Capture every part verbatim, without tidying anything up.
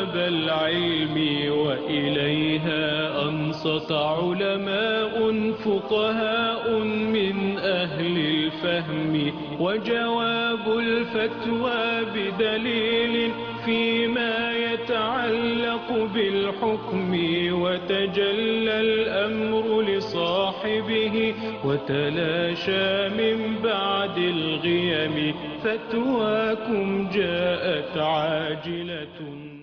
أبواب العلم وإليها أنصت علماء فقهاء من أهل الفهم، وجواب الفتوى بدليل فيما يتعلق بالحكم، وتجلى الأمر لصاحبه وتلاشى من بعد الغيم، فتواكم جاءت عاجلة.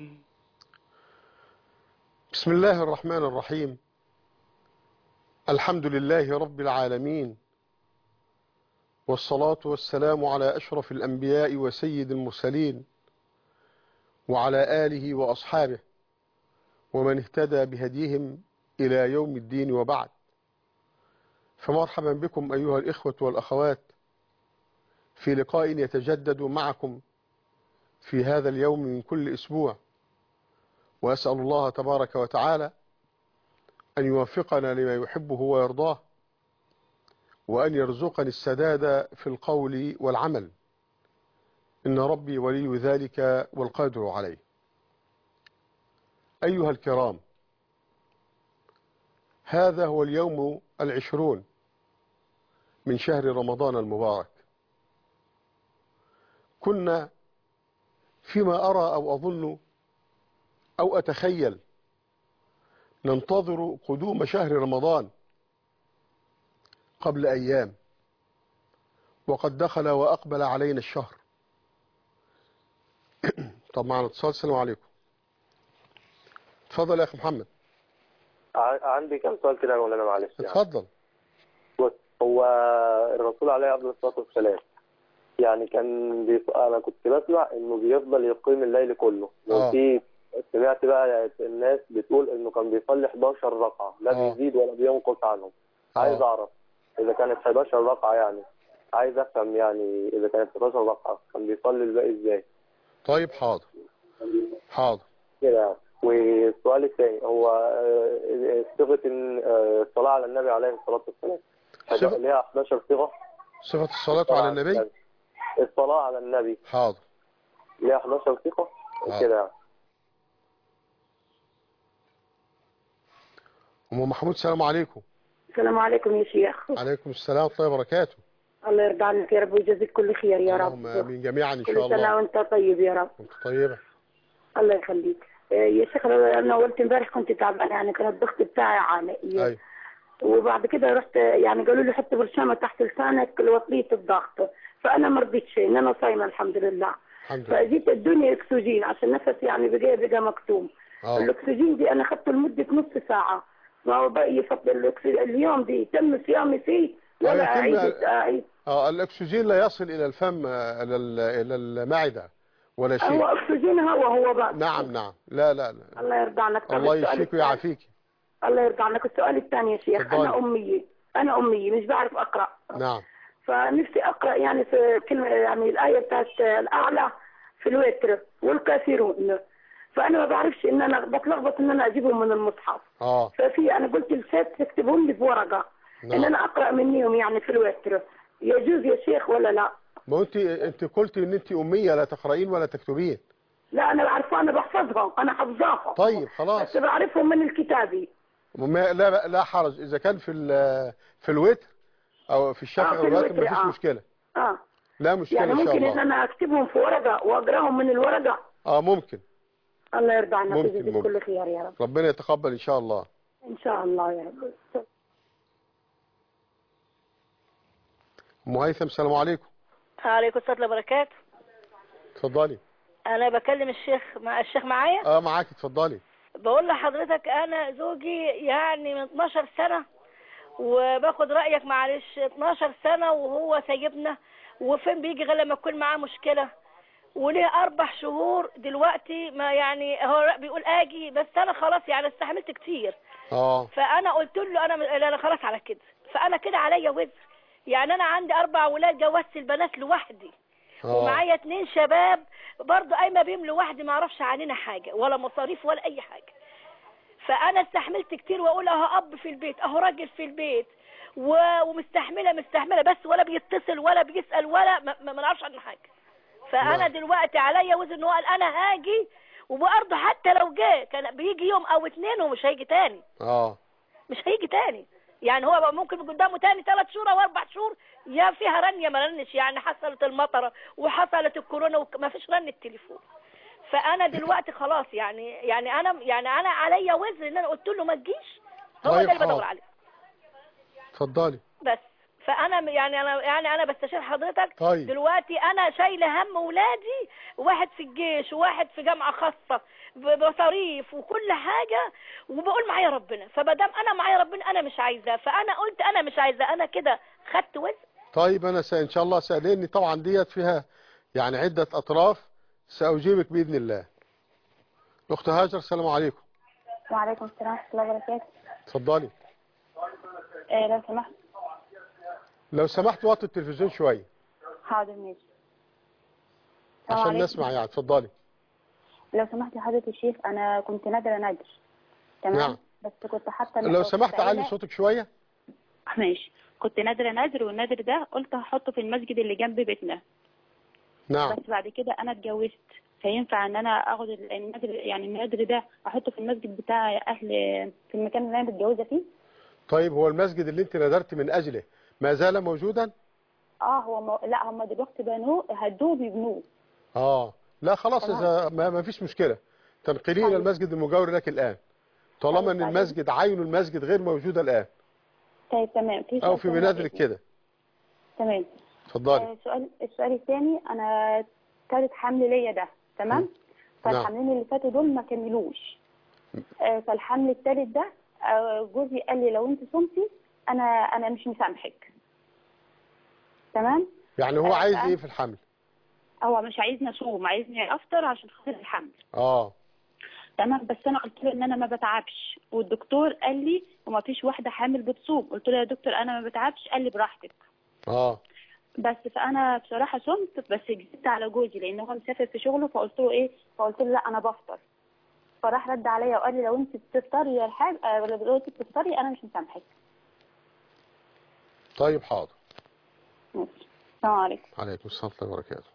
بسم الله الرحمن الرحيم. الحمد لله رب العالمين، والصلاة والسلام على أشرف الأنبياء وسيد المرسلين، وعلى آله وأصحابه ومن اهتدى بهديهم إلى يوم الدين، وبعد. فمرحبا بكم أيها الإخوة والأخوات في لقاء يتجدد معكم في هذا اليوم من كل أسبوع، وأسأل الله تبارك وتعالى أن يوفقنا لما يحبه ويرضاه، وأن يرزقني السداد في القول والعمل، إن ربي ولي ذلك والقادر عليه. أيها الكرام، هذا هو اليوم العشرون من شهر رمضان المبارك. كنا فيما أرى أو أظن أو أتخيل ننتظر قدوم شهر رمضان قبل أيام، وقد دخل وأقبل علينا الشهر. طب معنا اتصال. السلام عليكم. اتفضل يا أخي محمد. عندي كم سؤال كده يا مولانا، معلش يعني. اتفضل. بص، هو الرسول عليه افضل الصلاه والسلام يعني كان بيف... انا كنت بسمع انه بيفضل يقيم الليل كله، وفي سمعت بقى الناس بتقول انه كان بيصلي حداشر ركعه، لا آه. بيزيد ولا بينقص عنهم. آه. عايز اعرف اذا كانت حداشر ركعه، يعني عايز افهم يعني اذا كانت حداشر ركعه كان بيصلي الباقي ازاي. طيب حاضر حاضر كده يعني. والسؤال الثاني هو آه، صيغه آه، الصلاه على النبي عليه الصلاه والسلام صفة ليها حداشر صيغه. صفة الصلاة على النبي. الصلاة على النبي حاضر. ليها حداشر صيغة وكده يعني. أم محمود، السلام عليكم. السلام عليكم يا شيخ. عليكم السلام ورحمة الله وبركاته. الله يرضى عنك يا رب ويجزيك كل خير يا رب. اللهم آمين جميعا إن شاء الله. كل سنة وأنت طيب يا رب. وأنت طيبة. الله يخليك. يا شيخ أنا قلت امبارح كنت تعبانة، يعني كان الضغط بتاعي عالي. أيوة. وبعد كده رحت يعني قالوا لي حط برشامة تحت لسانك لوصلية الضغط، فأنا ما رضيتش إن أنا صايمة الحمد لله. الحمد لله. فجيت ادوني اكسجين عشان نفسي يعني بقى بقى مكتوم. آه. الاكسجين دي أنا أخذته لمدة نص ساعة، ما هو بقى يفضل اليوم دي تم صيامي فيه ولا أعيد أعيد. اه الأكسجين لا يصل إلى الفم، إلى إلى المعدة ولا شيء. هو أكسجين هو هو بقى. نعم نعم. لا لا لا. الله يرضى عنك. الله يشفيك ويعافيك. الله يرضى عنك. السؤال الثاني يا شيخ، فضالي. أنا أمية أنا أمية مش بعرف أقرأ. نعم. فنفسي أقرأ يعني في كلمة، يعني الآية بتاعت الأعلى في الوتر والكافرون، فأنا ما بعرفش إن أنا بتلخبط إن أنا أجيبهم من المصحف. اه ففي أنا قلت للست تكتبهم لي في ورقة. نعم. إن أنا أقرأ منيهم يعني في الوتر، يجوز يا شيخ ولا لا؟ ما أنت أنت قلتي إن أنت أمية لا تقرأين ولا تكتبين. لا أنا بعرفها، أنا بحفظهم، أنا حفظاهم. طيب خلاص. بس بعرفهم من الكتابي. ما لا لا حرج، إذا كان في في الوتر أو في الشفع آه أو الوتر مفيش آه. مشكلة. اه لا مشكلة يعني إن شاء ممكن الله. ان انا اكتبهم في ورقة واقراهم من الورقة. اه ممكن. الله يرضى عنك ويجزيك كل خير يا رب. ربنا يتقبل ان شاء الله. ان شاء الله يا رب. ام هيثم، السلام عليكم. وعليكم السلام وبركاته. اتفضلي. انا بكلم الشيخ، مع الشيخ معايا. اه معاك، اتفضلي. بقول لحضرتك انا زوجي يعني من اتناشر سنة، وباخد رأيك معلش اتناشر سنة وهو سايبنا، وفين بيجي غير لما تكون معاه مشكلة، وليه اربع شهور دلوقتي ما يعني هو بيقول اجي، بس انا خلاص يعني استحملت كتير. اه فانا قلت له انا انا خلاص على كده، فانا كده عليا وزر. يعني انا عندي اربع ولاد، جوزت البنات لوحدي. أوه. ومعايا اتنين شباب برضه قايمه بيهم لوحدي، ما اعرفش عننا حاجه ولا مصاريف ولا اي حاجه. فانا استحملت كتير، واقول اهو اب في البيت، اهو راجل في البيت، ومستحمله مستحمله بس، ولا بيتصل ولا بيسال ولا ما, ما نعرفش عنه حاجه. فانا أوه. دلوقتي عليا وزن ان هو قال انا هاجي وبرضه حتى لو جه كان بيجي يوم او اتنين ومش هيجي تاني. اه مش هيجي تاني. يعني هو ممكن قدامه تاني ثلاث شهور او اربع شهور يا فيها رن يا ما رنش، يعني حصلت المطره وحصلت الكورونا وما فيش رن التليفون. فانا دلوقتي خلاص يعني يعني انا يعني انا عليا وزر ان انا قلت له ما تجيش، هو طيب ده اللي بدور حاضر. عليه. اتفضلي. بس فانا يعني انا يعني انا بستشير حضرتك. طيب. دلوقتي انا شايله هم ولادي، واحد في الجيش وواحد في جامعه خاصه بمصاريف وكل حاجه، وبقول معايا ربنا. فمادام انا معايا ربنا انا مش عايزاه، فانا قلت انا مش عايزاه، انا كده خدت وزن. طيب انا س... ان شاء الله سألني طبعا ديت فيها يعني عدة اطراف، سأجيبك باذن الله. اخت هاجر السلام عليكم. وعليكم السلام ورحمة الله وبركاته. اتفضلي. آه لو سمحت. لو سمحت وطي التلفزيون شويه. حاضر ماشي. عشان نسمع يعني. اتفضلي. لو سمحت يا حضرة الشيخ، انا كنت نادرة نادر. تمام. نعم. بس كنت حاطه لو سمحت علي صوتك شويه. ماشي. كنت نادرة نادر، والنادر ده قلت هحطه في المسجد اللي جنب بيتنا. نعم. بس بعد كده انا اتجوزت، فينفع ان انا اخد النادر يعني النادر ده احطه في المسجد بتاع اهل في المكان اللي انا متجوزه فيه؟ طيب هو المسجد اللي انت نذرت من اجله ما زال موجودا؟ اه هو مو... لا هم دلوقتي بنوه هدوه بيبنوه. اه لا خلاص اذا ما, ما فيش مشكله تنقلين الى المسجد المجاور لك الان طالما ان المسجد عين المسجد غير موجوده الان. طيب تمام. في او في منازلك كده. تمام. اتفضلي. آه السؤال السؤال الثاني، انا ثالث حمل ليا ده تمام. فالحملين اللي فاتوا دول ما كملوش. آه فالحمل الثالث ده آه جوزي قال لي لو انت صمتي انا انا مش مسامحك. تمام. يعني هو آه عايز ايه في الحمل؟ هو مش عايزني اصوم، عايزني افطر عشان خاطر الحمل. اه تمام. بس انا قلت له ان انا ما بتعبش، والدكتور قال لي وما فيش واحده حامل بتصوم. قلت له يا دكتور انا ما بتعبش. قال لي براحتك. اه بس فانا بصراحه صمت، بس جيت على جوزي لان هو مسافر في شغله، فقلت له ايه فقلت له لا انا بفطر. فراح رد عليا وقال لي لو انت بتفطري يا الحاج ولا لو انت بتفطري انا مش مسامحك. طيب حاضر. ماشي. السلام عليكم. وعليكم السلام ورحمه الله وبركاته.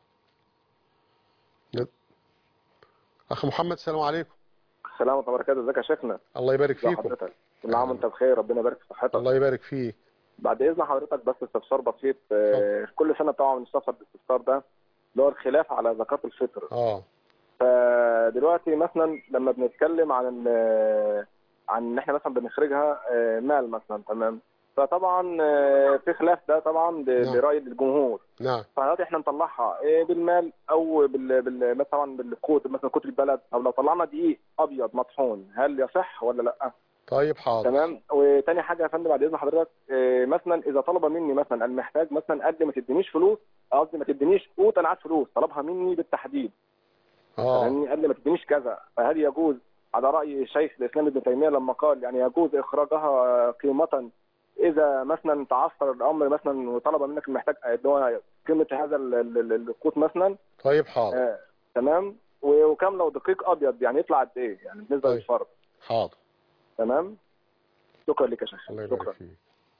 اخ محمد السلام عليكم. السلام ورحمه الله وبركاته. ازيك يا شيخنا؟ الله يبارك فيكم. حضرتك كل عام وانت بخير، ربنا يبارك في صحتك. الله يبارك فيك. بعد اذن حضرتك بس استفسار بسيط. آه كل سنه طبعا بنستفسر بالاستفسار ده اللي هو الخلاف على زكاه الفطر. اه فدلوقتي مثلا لما بنتكلم عن عن ان احنا مثلا بنخرجها مال مثلا تمام، فطبعا في خلاف ده طبعا براي الجمهور. نعم. فدلوقتي احنا نطلعها بالمال او بال, بال... طبعا بالقوت مثلا قوت البلد، او لو طلعنا دقيق ابيض مطحون هل يصح ولا لا؟ طيب حاضر. تمام. وتاني حاجه يا فندم بعد اذن حضرتك، مثلا اذا طلب مني مثلا المحتاج مثلا قد ما تدينيش فلوس، قصدي ما تدينيش قوت انا عايز فلوس، طلبها مني بالتحديد اه يعني قال لي ما تدينيش كذا، فهل يجوز على راي شيخ الاسلام ابن تيميه لما قال يعني يجوز اخراجها قيمه اذا مثلا تعثر الامر مثلا وطلب منك المحتاج اللي هو قيمه هذا القوت مثلا؟ طيب حاضر. آه تمام. وكم لو دقيق ابيض يعني يطلع قد ايه يعني بالنسبه طيب. للفرد؟ حاضر. تمام. شكرا لك يا شيخ. الله يبارك فيك.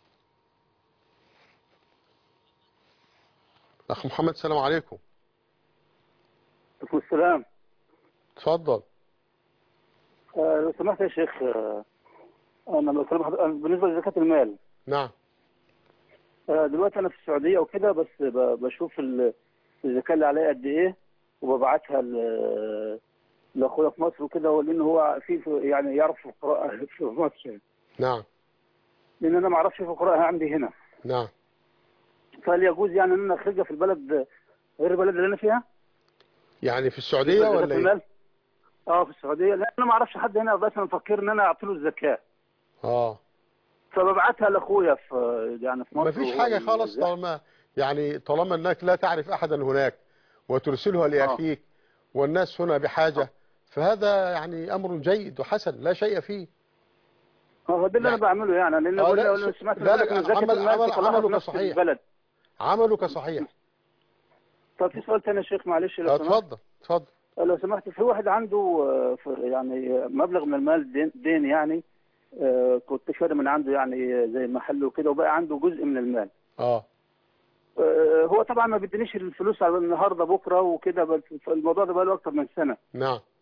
اخ محمد السلام عليكم. عليكم السلام. اتفضل. آه لو سمحت يا شيخ، آه انا لو سمحت بالنسبه لزكاه المال. نعم. آه دلوقتي انا في السعوديه وكده، بس بشوف الزكاه اللي عليا قد ايه وببعتها لاخويا في مصر وكده، لان هو في يعني يعرف القراءه في مصر. نعم. لان انا ما اعرفش القراءه عندي هنا. نعم. فهل يجوز يعني ان انا اخرجها في البلد غير البلد اللي انا فيها؟ يعني في السعوديه ولا ايه؟ اه في السعوديه، لان انا ما اعرفش حد هنا، بس انا مفكر ان انا اعطي له الزكاه. اه فببعتها لاخويا في يعني في مصر. ما فيش حاجه خالص طالما يعني طالما انك لا تعرف احدا هناك وترسلها لاخيك آه. والناس هنا بحاجه آه. فهذا يعني امر جيد وحسن لا شيء فيه. هو ده اللي يعني انا بعمله يعني، لان آه لو لو سمعت ذلك عمل عمل عملك صحيح. البلد. عملك صحيح. طب في سؤال ثاني يا شيخ معلش لو سمحت. اتفضل اتفضل. لو سمحت، في واحد عنده يعني مبلغ من المال دين, دين يعني كنت شاري من عنده يعني زي محل وكده، وبقى عنده جزء من المال. اه هو طبعا ما بيدينيش الفلوس على النهارده بكره وكده، الموضوع ده بقى له اكتر من سنه. نعم.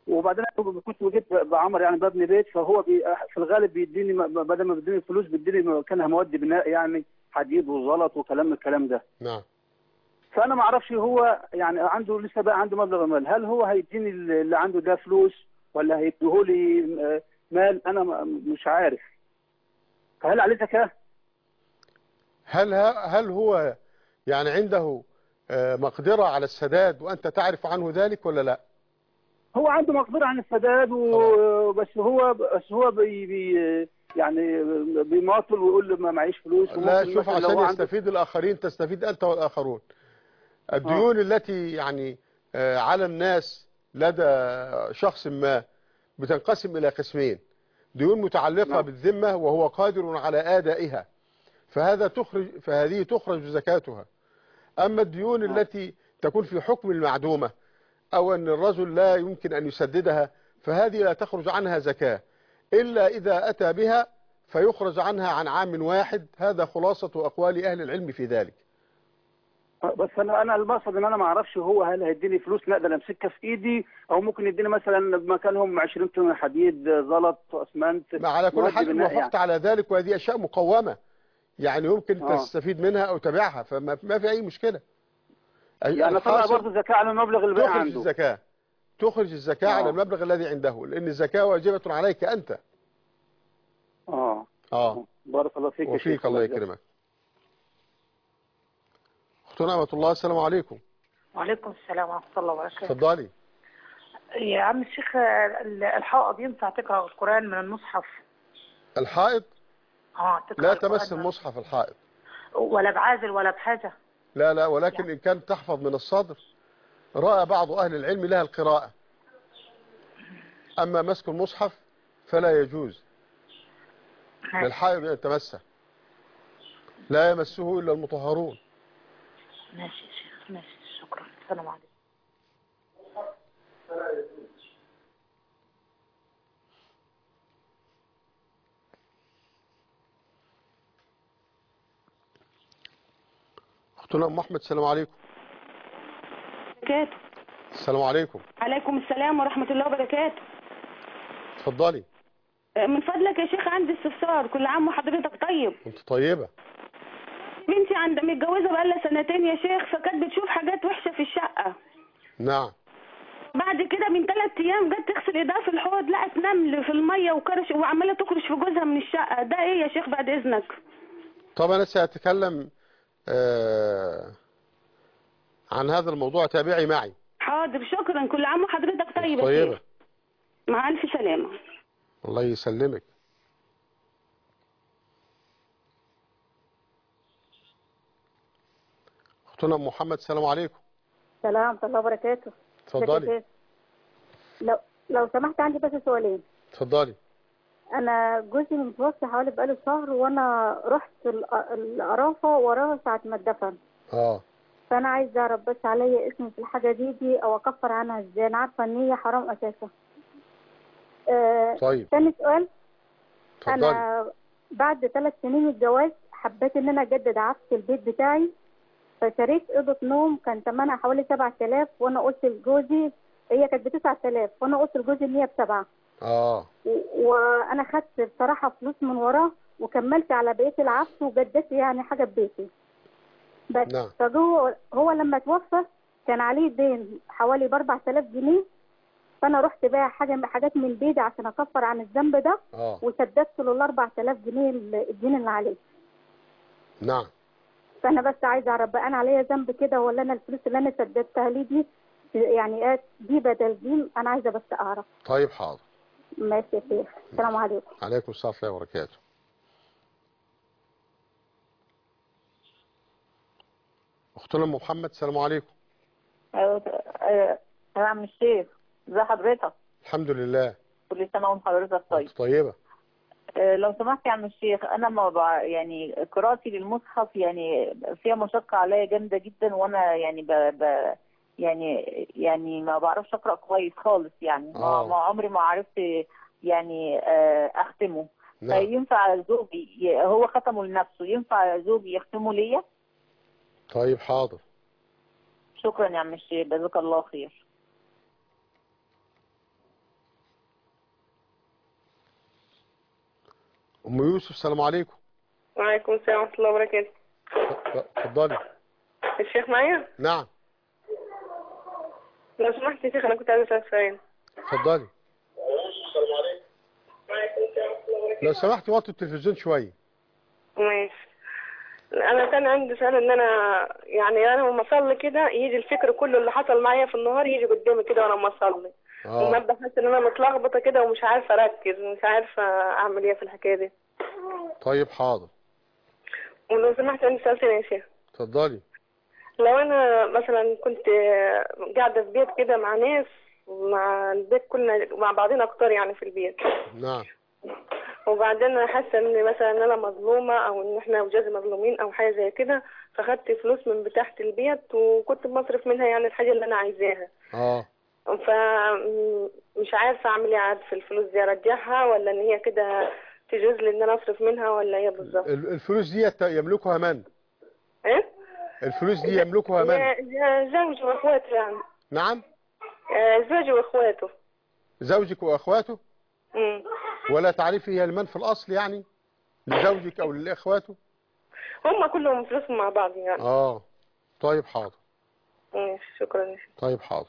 وبعدين كنت وجيت بعمر يعني ببني بيت، فهو بي في الغالب بيديني بدل ما بيديني فلوس بيديني كانها مواد بناء يعني حديد وزلط وكلام من الكلام ده. نعم. فانا ما اعرفش هو يعني عنده لسه بقى عنده مبلغ مال، هل هو هيديني اللي عنده ده فلوس ولا هيديه لي مال؟ انا مش عارف. هل عليه زكاه؟ هل هل هو يعني عنده مقدرة على السداد وأنت تعرف عنه ذلك ولا لا؟ هو عنده مقدرة عن السداد وبس هو بس هو بي بي يعني بيماطل ويقول ما معيش فلوس. لا شوف، عشان يستفيد الآخرين تستفيد أنت والآخرون. الديون آه. التي يعني على الناس لدى شخص ما بتنقسم إلى قسمين: ديون متعلقة نعم. بالذمة وهو قادر على أدائها، فهذا تخرج فهذه تخرج زكاتها. أما الديون نعم. التي تكون في حكم المعدومة أو أن الرجل لا يمكن أن يسددها، فهذه لا تخرج عنها زكاة إلا إذا أتى بها فيخرج عنها عن عام واحد. هذا خلاصة أقوال أهل العلم في ذلك. بس انا انا المقصد ان انا ما اعرفش هو هل هيديني فلوس نقدر امسكها في ايدي، او ممكن يديني مثلا مكانهم عشرين طن حديد زلط اسمنت. على كل حال وافقت يعني. على ذلك، وهذه اشياء مقومه يعني يمكن آه. تستفيد منها او تبيعها، فما ما في اي مشكله. يعني طلع برضه زكاه على المبلغ اللي بقى عنده. تخرج الزكاه تخرج الزكاه آه. على المبلغ الذي عنده، لان الزكاه واجبه عليك انت. اه اه بارك الله فيك. وفيك الله يكرمك. اختنا نعمة الله، السلام عليكم. وعليكم السلام ورحمة الله وبركاته. اتفضلي. يا عم الشيخ، الحائض ينفع تقرأ القرآن من المصحف؟ الحائض؟ اه تقرأ لا تمس المصحف الحائض. ولا بعازل ولا بحاجة؟ لا لا، ولكن يعني. إن كانت تحفظ من الصدر رأى بعض أهل العلم لها القراءة. أما مسك المصحف فلا يجوز للحائض أن تمسه، لا يمسه إلا المطهرون. ماشي يا شيخ، ماشي، شكرا. السلام عليكم. اختنا ام احمد، السلام عليكم. بركاته. السلام عليكم. عليكم السلام ورحمة الله وبركاته. اتفضلي. من فضلك يا شيخ عندي استفسار. كل عام وحضرتك طيب. انت طيبة. بنتي عند متجوزة بقالها سنتين يا شيخ، فكانت بتشوف حاجات وحشة في الشقة. نعم. بعد كده من ثلاث ايام جت تغسل ايدها في الحوض، لقت نمل في المية وكرش وعمالة تكرش في جوزها من الشقة. ده ايه يا شيخ بعد اذنك؟ طب انا سأتكلم آه عن هذا الموضوع، تابعي معي. حاضر، شكرا. كل عام وحضرتك طيب يا طيبة. شيخ. مع الف سلامة. الله يسلمك. اختنا ام محمد، السلام عليكم. السلام ورحمة الله وبركاته. اتفضلي. لو لو سمحت عندي بس سؤالين. اتفضلي. انا جوزي متوفي حوالي بقاله شهر، وانا رحت القرافه وراه ساعه ما اتدفن. اه فانا عايزه اعرف بس عليا اسمي في الحاجه دي دي او اكفر عنها ازاي؟ انا عارفه ان هي حرام اساسا. آه طيب. ثاني سؤال. اتفضلي. انا بعد ثلاث سنين الجواز حبيت ان انا اجدد عفش البيت بتاعي، فشريت اوضه نوم كان ثمنها حوالي سبعة آلاف، وانا قلت لجوزي هي كانت ب تسعة آلاف، وانا قلت لجوزي ان هي بسبعه. اه وانا خدت بصراحه فلوس من وراه وكملت على بقيه العفش وجددت يعني حاجه ببيتي بس. نعم. فهو هو لما توفى كان عليه دين حوالي ب أربعة آلاف جنيه، فانا رحت بايع حاجه حاجات من بيتي عشان اكفر عن الذنب ده. اه وسددت له ال أربعة آلاف جنيه الدين اللي عليه. نعم. فانا بس عايزه اعرف بقى انا عليا ذنب كده ولا انا الفلوس اللي انا سددتها ليه دي يعني دي بدل دين؟ انا عايزه بس اعرف. طيب حاضر. ماشي يا شيخ. السلام عليكم. عليكم السلام ورحمة الله وبركاته. اختنا ام محمد، السلام عليكم. ايوه يا عم الشيخ، ازي حضرتك؟ الحمد لله. كل سنه وانت حضرتك طيب. طيبه. أه لو سمحت يا عم الشيخ، انا ما بع... يعني قراءتي للمصحف يعني فيها مشقه عليا جامده جدا، وانا يعني ب... ب... يعني يعني ما بعرفش اقرا كويس خالص يعني. آه. ما عمري ما عرفت يعني أه اختمه. نعم. فينفع زوجي هو ختمه لنفسه، ينفع زوجي يختمه ليا؟ طيب حاضر. شكرا يا عم الشيخ، جزاك الله خير. ام يوسف السلام عليكم. وعليكم السلام ورحمه الله وبركاته. اتفضلي. الشيخ معايا؟ نعم. لو سمحت يا شيخ انا كنت عايزه اسال سؤال. اتفضلي. السلام عليكم. وعليكم السلام ورحمه الله وبركاته. لو سمحت وطي التلفزيون شويه. ماشي. انا كان عندي سؤال ان انا يعني انا لما اصلي كده يجي الفكر كله اللي حصل معايا في النهار يجي قدامي كده وانا لما اصلي. اه وما ابدا احس ان انا متلخبطه كده ومش عارفه اركز ومش عارفه اعمل ايه في الحكايه دي. طيب حاضر. ولو سمحت عندي سؤال تاني يا شيخ. اتفضلي. لو انا مثلا كنت قاعده في بيت كده مع ناس مع البيت كلنا مع بعضنا اكتر يعني في البيت. نعم. وبعدين حاسه ان مثلا ان انا مظلومه او ان احنا وجوزي مظلومين او حاجه زي كده، فخدت فلوس من بتاعه البيت وكنت بصرف منها يعني الحاجه اللي انا عايزاها. اه فمش عارفه اعمل ايه عاد في الفلوس دي، ارجعها ولا ان هي كده تجوز لي ان انا اصرف منها ولا ايه بالظبط؟ الفلوس دي يملكها من؟ ايه؟ الفلوس دي يملكها من؟ زوجي واخواته يعني. نعم؟ زوجي واخواته. زوجك واخواته؟ امم ولا تعرفي هي لمن في الاصل يعني؟ لزوجك او لاخواته؟ هم كلهم فلوسهم مع بعض يعني. اه طيب حاضر. ماشي شكرا. طيب حاضر.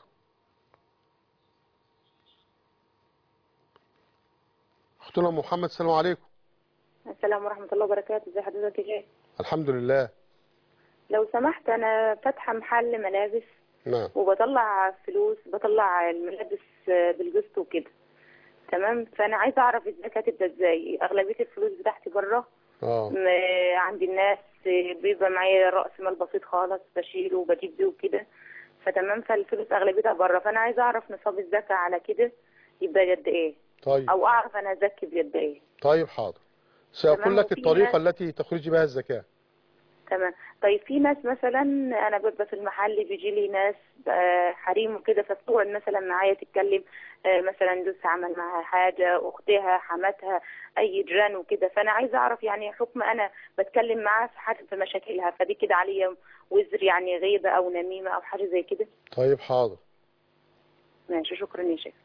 اختنا محمد السلام عليكم. السلام ورحمة الله وبركاته. ازي حضرتك يا شيخ؟ الحمد لله. لو سمحت انا فاتحة محل ملابس. نعم. وبطلع فلوس، بطلع الملابس بالقسط وكده. تمام. فانا عايزه اعرف الزكاه تبدا ازاي. اغلبيه الفلوس بتاعتي بره. اه عند الناس بيبقى معايا راس مال بسيط خالص بشيله وبجيب بيه وكده. فتمام. فالفلوس اغلبيتها بره، فانا عايزه اعرف نصاب الزكاه على كده يبقى قد ايه. طيب. او اعرف انا ازكي بقد ايه. طيب حاضر. سأقول لك الطريقه التي تخرجي بها الزكاه. تمام. طيب في ناس مثلا انا ببقى في المحل بيجي لي ناس حريم وكده، فتقعد مثلا معايا تتكلم، مثلا جوزها عمل معاها حاجه، اختها، حماتها، اي جيران وكده. فانا عايزه اعرف يعني حكم انا بتكلم معاها في حاجه في مشاكلها، فدي كده عليا وزر يعني غيبه او نميمه او حاجه زي كده. طيب حاضر. ماشي شكرا يا شيخ.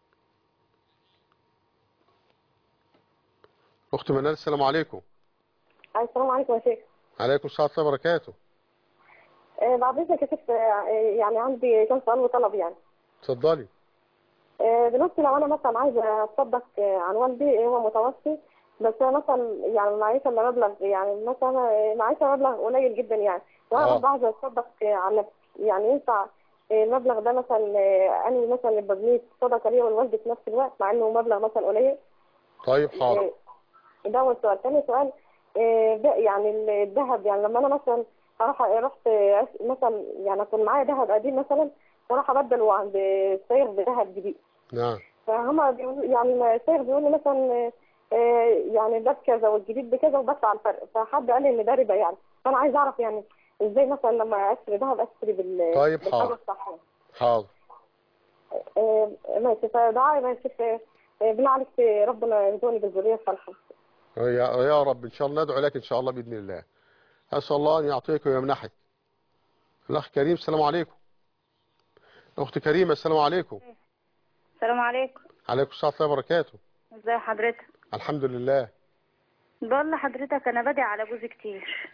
اخت منال السلام عليكم. السلام عليكم يا شيخ. عليكم السلام ورحمه الله وبركاته. آه بعد اذنك يا شيخ، يعني عندي كم سؤال وطلب يعني. اتفضلي. آه دلوقتي لو انا مثلا عايزه اتصدق عن والدي، هو متوفي، بس مثلا يعني معيش الا مبلغ، يعني مثلا معيش مبلغ قليل جدا يعني، وانا آه. برضه عايزه اتصدق عن نفسي، يعني ينفع المبلغ ده مثلا اني مثلا يبقى بنيه صدقه ليا ولوالدي في نفس الوقت مع انه مبلغ مثلا قليل؟ طيب حاضر. آه ده اول سؤال. ثاني سؤال، آه يعني الذهب، يعني لما انا مثلا راح رحت مثلا يعني اكون معايا ذهب قديم مثلا وراح ابدله عند السير بذهب جديد. نعم. فهم بيقولوا يعني السير بيقول لي مثلا يعني ده بكذا والجديد بكذا وبس على الفرق، فحد قال لي ان ده ربا يعني، فانا عايز اعرف يعني ازاي مثلا لما اشتري ذهب اشتري بال طيب بالحاجه الصح. حاضر. ماشي. فدعاء ماشي. بالله عليك ربنا يرزقني بالذريه الصالحه. يا يا رب ان شاء الله ندعو لك ان شاء الله باذن الله. اسال الله ان يعطيك ويمنحك. الاخ كريم السلام عليكم. اخت كريمه السلام عليكم. السلام عليكم. عليكم السلام ورحمه الله وبركاته. ازي حضرتك؟ الحمد لله. بقول لحضرتك انا بدعي على جوزي كتير،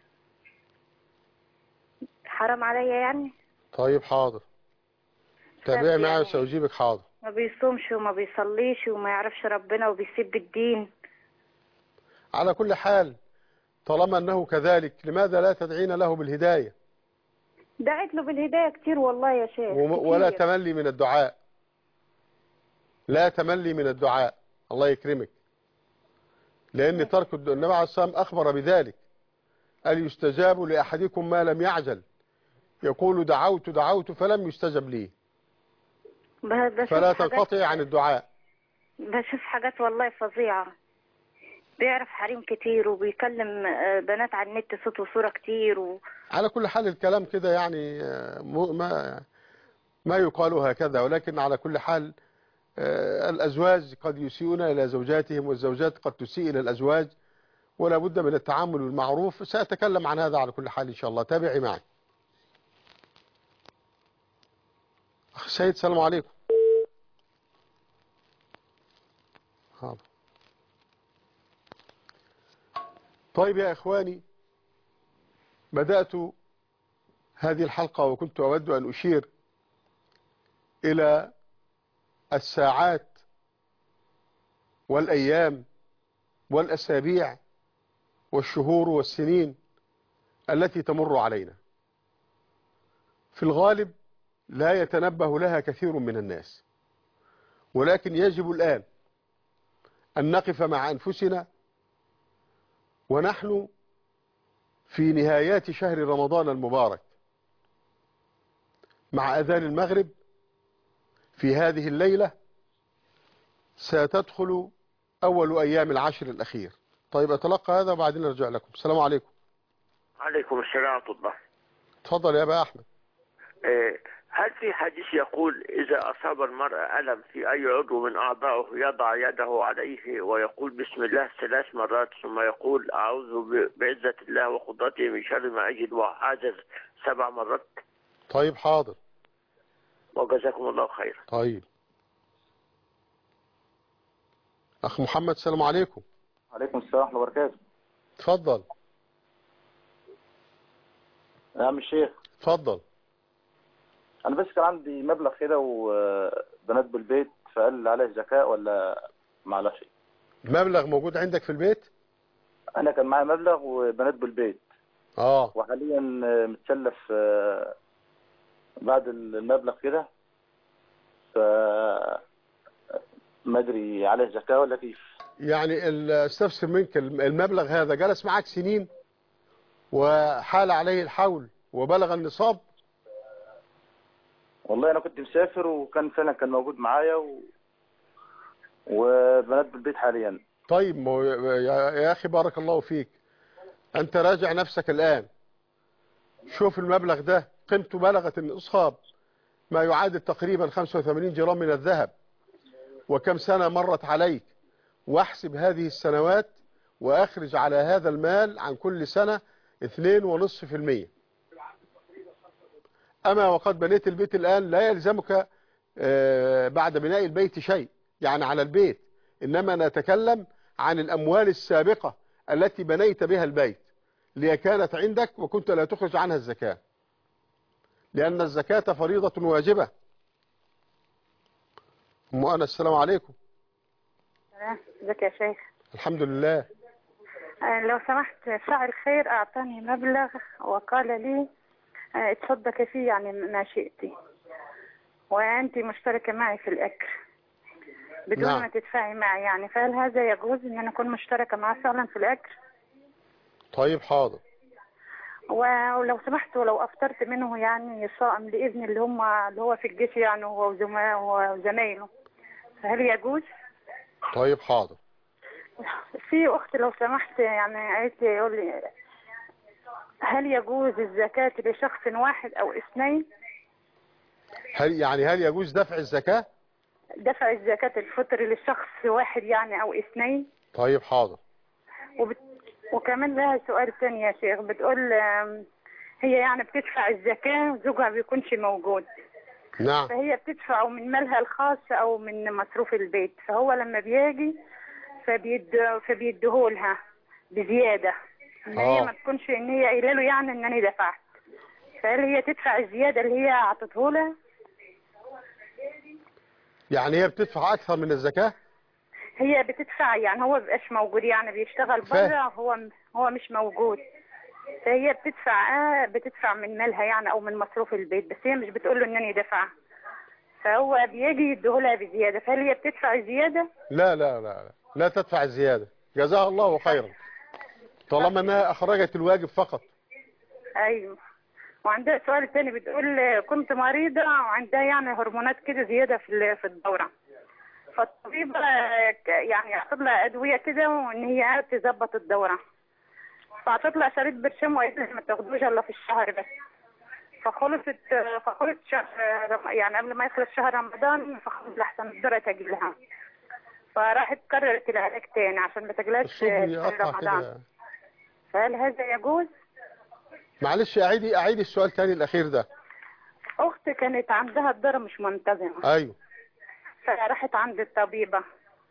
حرام عليا يعني؟ طيب حاضر. تابعي معي يعني وسأجيبك. حاضر. ما بيصومش وما بيصليش وما يعرفش ربنا وبيسب الدين. على كل حال طالما انه كذلك لماذا لا تدعين له بالهدايه؟ دعيت له بالهدايه كتير والله يا شيخ. وم... ولا تملي من الدعاء. لا تملي من الدعاء. الله يكرمك. لأن ترك النبي عليه الصلاة والسلام أخبر بذلك. قال يستجاب لأحدكم ما لم يعجل. يقول دعوت دعوت فلم يستجب لي. فلا تنقطع عن الدعاء. بشوف حاجات والله فظيعة. بيعرف حريم كتير وبيكلم بنات على النت صوت وصورة كتير و... على كل حال الكلام كده يعني ما ما يقال هكذا، ولكن على كل حال الأزواج قد يسيئون إلى زوجاتهم والزوجات قد تسيء إلى الأزواج، ولا بد من التعامل بالمعروف. سأتكلم عن هذا على كل حال إن شاء الله. تابعي معي. أخي سيد السلام عليكم. حاضر. طيب يا إخواني، بدأت هذه الحلقة وكنت أود أن أشير إلى الساعات والأيام والأسابيع والشهور والسنين التي تمر علينا. في الغالب لا يتنبه لها كثير من الناس، ولكن يجب الآن أن نقف مع أنفسنا ونحن في نهايات شهر رمضان المبارك مع أذان المغرب. في هذه الليلة ستدخل أول أيام العشر الأخير. طيب أتلقى هذا وبعدين نرجع لكم. السلام عليكم. عليكم السلام ورحمة الله. تفضل يا أبا أحمد. هل في حديث يقول إذا أصاب المرء ألم في أي عضو من أعضائه يضع يده عليه ويقول بسم الله ثلاث مرات ثم يقول أعوذ بعزة الله وقدرته من شر ما أجد وأحاذر سبع مرات؟ طيب حاضر، وجزاكم الله خيرا. طيب أخ محمد، السلام عليكم. عليكم السلام ورحمة الله وبركاته. تفضل يا عم الشيخ. تفضل. أنا بس كان عندي مبلغ كده وبنات بالبيت، فقال عليه زكاة ولا ما عليه شيء؟ مبلغ موجود عندك في البيت؟ أنا كان معايا مبلغ وبنات بالبيت. آه. وحاليا متسلف بعد المبلغ كده، ف ما أدري عليه زكاة ولا كيف؟ يعني استفسر منك، المبلغ هذا جلس معك سنين وحال عليه الحول وبلغ النصاب؟ والله أنا كنت مسافر وكان فعلا كان موجود معايا و... وبنات بالبيت حاليا. طيب مو... يا أخي بارك الله فيك، أنت راجع نفسك الآن، شوف المبلغ ده قيمته بلغت النصاب ما يعادل تقريبا خمسة وثمانين جرام من الذهب، وكم سنة مرت عليك، واحسب هذه السنوات وأخرج على هذا المال عن كل سنة اثنين ونصف في المية. أما وقد بنيت البيت الآن لا يلزمك بعد بناء البيت شيء يعني على البيت، إنما نتكلم عن الأموال السابقة التي بنيت بها البيت، اللي كانت عندك وكنت لا تخرج عنها الزكاة، لأن الزكاة فريضة واجبة. أم أنا، السلام عليكم. ازيك يا شيخ؟ الحمد لله. لو سمحت، فاعل خير أعطاني مبلغ وقال لي تصدق فيه يعني ما شئتي، وأنت مشتركة معي في الأكل بدون نعم. ما تدفعي معي يعني، فهل هذا يجوز إن أنا أكون مشتركة معه فعلا في الأكل؟ طيب حاضر. ولو سمحت، ولو أفطرت منه يعني صائم لابني اللي هم اللي هو في الجيش يعني هو وزمايله، فهل يجوز؟ طيب حاضر. في أخت لو سمحت يعني عايز يقول لي هل يجوز الزكاة لشخص واحد أو اثنين؟ هل يعني هل يجوز دفع الزكاة؟ دفع الزكاة الفطر لشخص واحد يعني أو اثنين؟ طيب حاضر. وبت... وكمان لها سؤال ثاني يا شيخ، بتقول هي يعني بتدفع الزكاة زوجها بيكونش موجود. نعم. فهي بتدفعه من مالها الخاص أو من مصروف البيت، فهو لما بيجي فبيد فبيديهولها بزيادة، ان هي ما تكونش ان هي قايله له يعني ان انا دفعت، فهل هي تدفع الزياده اللي هي اعطته لها؟ يعني هي بتدفع اكثر من الزكاه؟ هي بتدفع يعني، هو مبقاش موجود يعني بيشتغل بره، هو هو مش موجود، فهي بتدفع اه بتدفع من مالها يعني او من مصروف البيت، بس هي مش بتقول له ان انا دافعه، فهو بيجي يديهولها بزياده، فهل هي بتدفع الزياده؟ لا لا لا لا, لا تدفع الزياده، جزاها الله خيرا، طالما انها اخرجت الواجب فقط. ايوه. وعندها سؤال تاني، بتقول كنت مريضه وعندها يعني هرمونات كده زياده في في الدوره، فالطبيب يعني اعطت لها ادويه كده وان هي تظبط الدوره، فاعطت لها شريط برشام وقالت لها ما تاخدوش الا في الشهر بس، فخلصت فخلصت شهر يعني قبل ما يخلص شهر رمضان، فخلص لحسن الدوره تجي لها، فراحت كررت العلاج تاني عشان ما تجيلهاش في رمضان، فهل هذا يجوز؟ معلش اعيدي اعيدي السؤال تاني الاخير ده. اخت كانت عندها الدوره مش منتظمه. ايوه. فراحت عند الطبيبه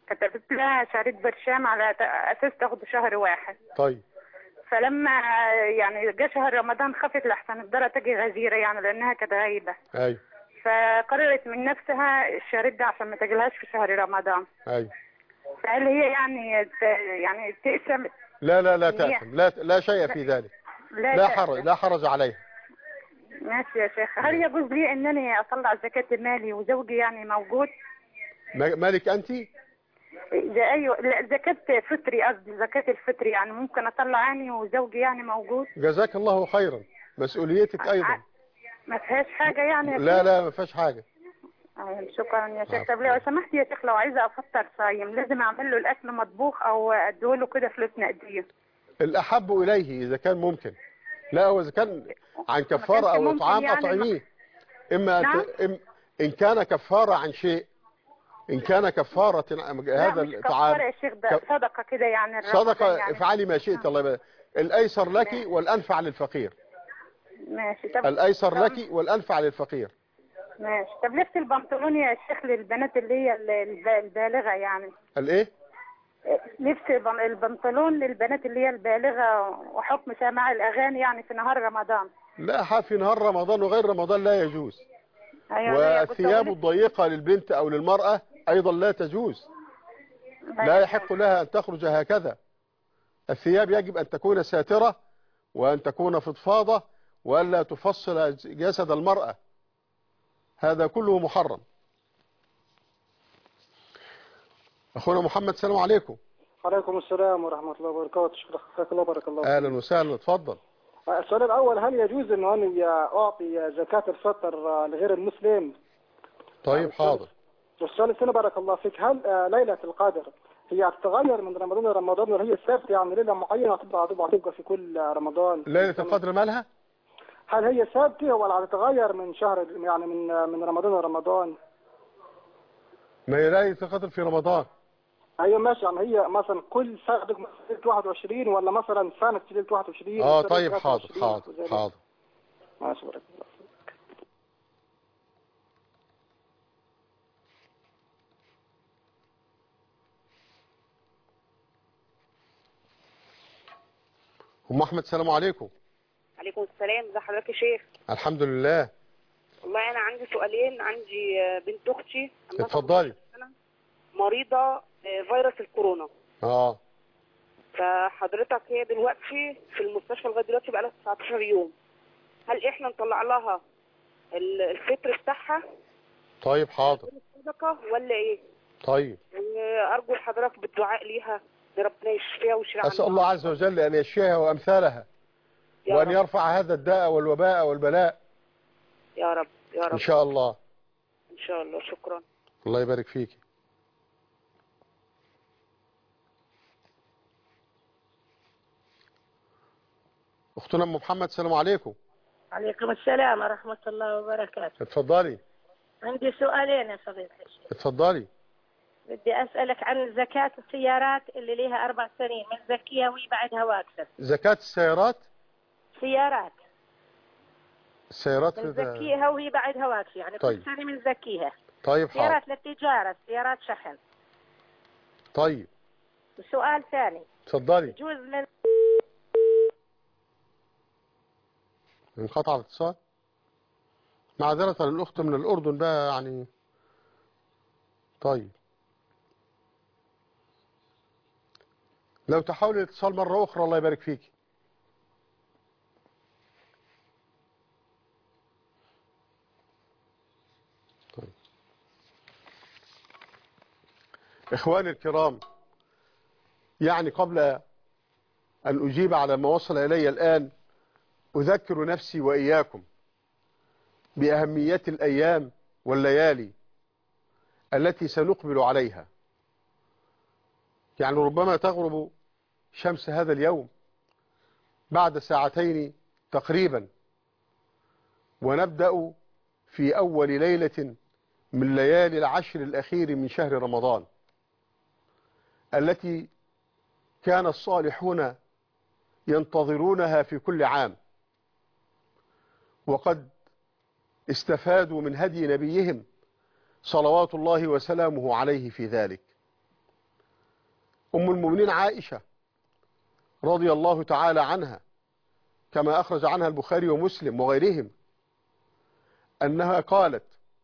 كتبت لها شريط برشام على اساس تاخد شهر واحد. طيب. فلما يعني جه شهر رمضان خفت لحسن الدرة تجي غزيره يعني لانها كانت غايبه. ايوه. فقررت من نفسها الشريط ده عشان ما تجيلهاش في شهر رمضان. ايوه. فهل هي يعني يعني تقسم؟ لا لا لا تأثم، لا لا شيء في ذلك. لا, لا حرج لا حرج عليها. ماشي يا شيخ. هل يجوز لي انني اطلع زكاة مالي وزوجي يعني موجود؟ مالك انت؟ ايوه لا زكاة فطري قصدي زكاة الفطر يعني ممكن اطلع اني وزوجي يعني موجود. جزاك الله خيرا. مسؤوليتك ايضا. ما فيهاش حاجة يعني؟ لا لا ما فيهاش حاجة. شكرا يا شيخ. طب لو سمحت يا شيخ لو عايزة افطر صايم لازم اعمل له الاكل مطبوخ او اديله كده فلوس نقديه؟ الاحب اليه اذا كان ممكن. لا واذا كان عن كفارة او اطعام يعني اطعميه. اما نعم؟ إم ان كان كفارة عن شيء ان كان كفارة هذا الطعام يا شيخ ده صدقة كده يعني. صدقة يعني. افعلي ما شئت. الله يبارك. الايسر لك ماشي. والانفع للفقير. ماشي. طب الايسر لك والانفع للفقير. ماشي. طب لبس البنطلون يا شيخ للبنات اللي هي البالغة يعني الايه؟ لبس البنطلون للبنات اللي هي البالغة وحكم سماع الاغاني يعني في نهار رمضان. لا في نهار رمضان وغير رمضان لا يجوز. أيوة. والثياب الضيقة للبنت او للمرأة ايضا لا تجوز. لا يحق لها ان تخرج هكذا. الثياب يجب ان تكون ساترة وان تكون فضفاضة والا تفصل جسد المرأة. هذا كله محرم. اخونا محمد السلام عليكم. وعليكم السلام ورحمة الله وبركاته. شكرا الله بارك الله. اهلا وسهلا اتفضل. السؤال الاول هل يجوز انه انا اعطي زكاة الفطر لغير المسلم؟ طيب حاضر. والسؤال الثاني بارك الله فيك هل ليلة القدر هي تتغير من رمضان لرمضان ولا هي ثابتة يعني ليلة معينة تبقى تبقى في كل رمضان؟ ليلة القدر مالها؟ هل هي ثابتة ولا هتتغير من شهر يعني من من رمضان لرمضان؟ ما هي ليلة القدر في رمضان. ايوه ماشي يعني هي مثلا كل سنة ليلة واحد وعشرين ولا مثلا سنة ليلة واحد وعشرين؟ اه طيب حاضر حاضر حاضر. ماشي بارك الله. ام احمد السلام عليكم. عليكم السلام. ازي حضرتك يا شيخ؟ الحمد لله. والله انا عندي سؤالين. عندي بنت اختي اتفضلي. مريضه فيروس الكورونا. اه فحضرتك هي دلوقتي في المستشفى لغايه دلوقتي بقى لها تسعتاشر يوم. هل احنا نطلع لها الفطر بتاعها؟ طيب حاضر. الصدقه ولا ايه؟ طيب. ارجو حضرتك بالدعاء ليها ربنا يشفيها ويشفيها. اسال الله عز وجل ان يشفيها وامثالها وان رب. يرفع هذا الداء والوباء والبلاء يا رب يا رب ان شاء الله. ان شاء الله. شكرا. الله يبارك فيك. اختنا ام محمد السلام عليكم. عليكم السلام ورحمة الله وبركاته. اتفضلي. عندي سؤالين يا فضيلة الشيخ. اتفضلي. بدي أسألك عن زكاة السيارات اللي ليها أربع سنين بنزكيها وهي بعدها واقفة. زكاة السيارات؟ سيارات. السيارات بنزكيها وهي بعدها واقفة يعني طيب. كل سنة بنزكيها. طيب حاضر. سيارات للتجارة سيارات شحن. طيب. سؤال ثاني. اتفضلي. يجوز لل انقطع الاتصال. معذرة الأخت من الأردن بقى يعني. طيب لو تحاول الاتصال مرة أخرى الله يبارك فيك. طيب إخواني الكرام يعني قبل أن أجيب على ما وصل إلي الآن أذكر نفسي وإياكم بأهمية الأيام والليالي التي سنقبل عليها. يعني ربما تغرب شمس هذا اليوم بعد ساعتين تقريبا ونبدأ في أول ليلة من ليالي العشر الأخير من شهر رمضان التي كان الصالحون ينتظرونها في كل عام وقد استفادوا من هدي نبيهم صلوات الله وسلامه عليه في ذلك. أم المؤمنين عائشة رضي الله تعالى عنها كما أخرج عنها البخاري ومسلم وغيرهم أنها قالت.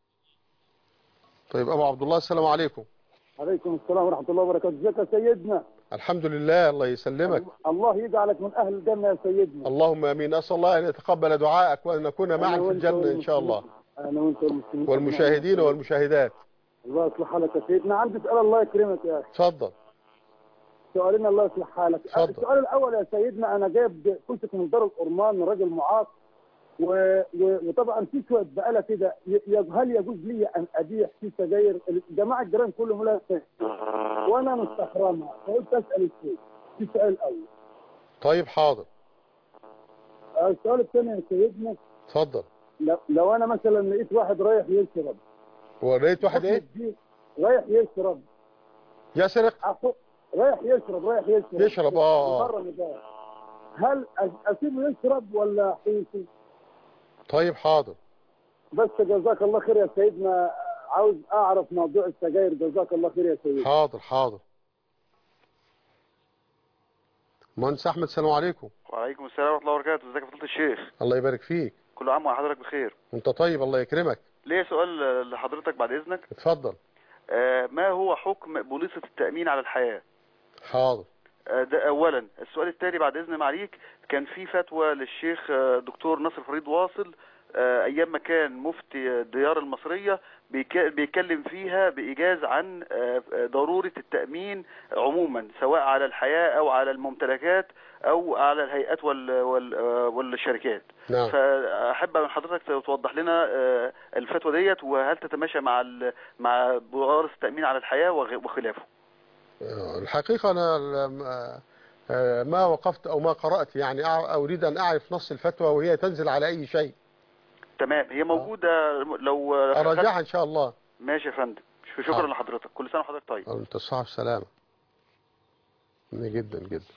طيب أبو عبد الله السلام عليكم. عليكم السلام ورحمة الله وبركاته. ازيك يا سيدنا؟ الحمد لله، الله يسلمك. الله يجعلك من أهل الجنة يا سيدنا. اللهم آمين. أسأل الله أن يتقبل دعائك وأن نكون معا في الجنة إن شاء الله. أنا وأنت والمسلمين والمشاهدين والمشاهدات. الله يصلح حالك يا سيدنا. عندي سؤال الله يكرمك يا أخي. اتفضل. سؤالين الله يصلح حالك. اتفضل. السؤال الأول يا سيدنا، أنا جايب كنت من دار الأرمان من راجل معاق و... و... وطبعا في شويه بقاله كده، ي... هل يجوز لي ان ابيع في سجاير؟ جماعه الجيران كلهم لا وانا مستحرمها، فقلت اسال الشيخ. في سؤال الاول. طيب حاضر. السؤال الثاني يا سيدنا. اتفضل. لو... لو انا مثلا لقيت واحد رايح يشرب. هو لقيت واحد ايه؟ رايح يشرب. يسرق؟ أخو... رايح يشرب رايح يشرب. يشرب اه اه. هل اسيبه يشرب ولا حيثي؟ طيب حاضر. بس جزاك الله خير يا سيدنا، عاوز اعرف موضوع السجاير. جزاك الله خير يا سيدنا. حاضر حاضر. مهندس احمد السلام عليكم. وعليكم السلام ورحمه الله وبركاته. ازيك يا فضيله الشيخ؟ الله يبارك فيك. كل عام وحضرتك بخير. وانت طيب، الله يكرمك. ليه سؤال لحضرتك بعد اذنك. اتفضل. آه ما هو حكم بوليصه التامين على الحياه؟ حاضر. ده اولا. السؤال الثاني بعد اذن معاليك، كان في فتوى للشيخ دكتور ناصر فريد واصل ايام ما كان مفتي الديار المصريه بيتكلم فيها بايجاز عن ضروره التامين عموما، سواء على الحياه او على الممتلكات او على الهيئات وال وال والشركات. نعم. فاحب من حضرتك توضح لنا الفتوى ديت، وهل تتماشى مع مع بوليصه التامين على الحياه وخلافه. الحقيقة أنا ما وقفت أو ما قرأت، يعني أريد أن أعرف نص الفتوى وهي تنزل على أي شيء. تمام. هي موجودة. لو أراجعها إن شاء الله. ماشي يا فندم. شكرا لحضرتك. كل سنة وحضرتك طيب. أنت صاحب سلامة. جدا جدا.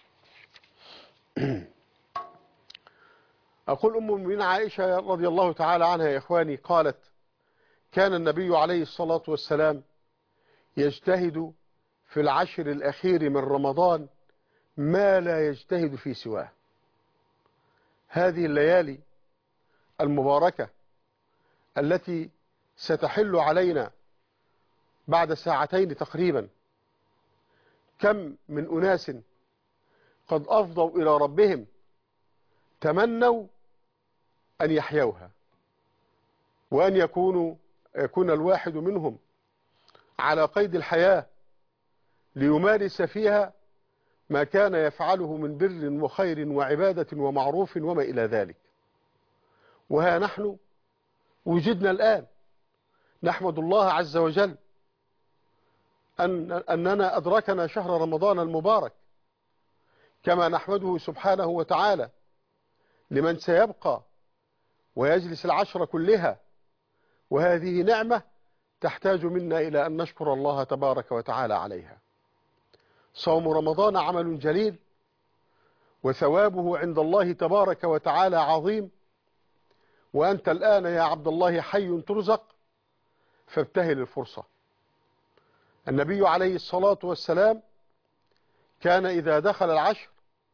أقول أم المؤمنين عائشة رضي الله تعالى عنها يا إخواني قالت: كان النبي عليه الصلاة والسلام يجتهد في العشر الأخير من رمضان ما لا يجتهد في سواه. هذه الليالي المباركة التي ستحل علينا بعد ساعتين تقريبا، كم من أناس قد أفضوا إلى ربهم تمنوا أن يحيوها، وأن يكونوا يكون الواحد منهم على قيد الحياة ليمارس فيها ما كان يفعله من بر وخير وعبادة ومعروف وما إلى ذلك. وها نحن وجدنا الآن نحمد الله عز وجل أن أننا أدركنا شهر رمضان المبارك، كما نحمده سبحانه وتعالى لمن سيبقى ويجلس العشر كلها، وهذه نعمة تحتاج منا إلى أن نشكر الله تبارك وتعالى عليها. صوم رمضان عمل جليل وثوابه عند الله تبارك وتعالى عظيم، وأنت الآن يا عبد الله حي ترزق، فابتهل الفرصة. النبي عليه الصلاة والسلام كان إذا دخل العشر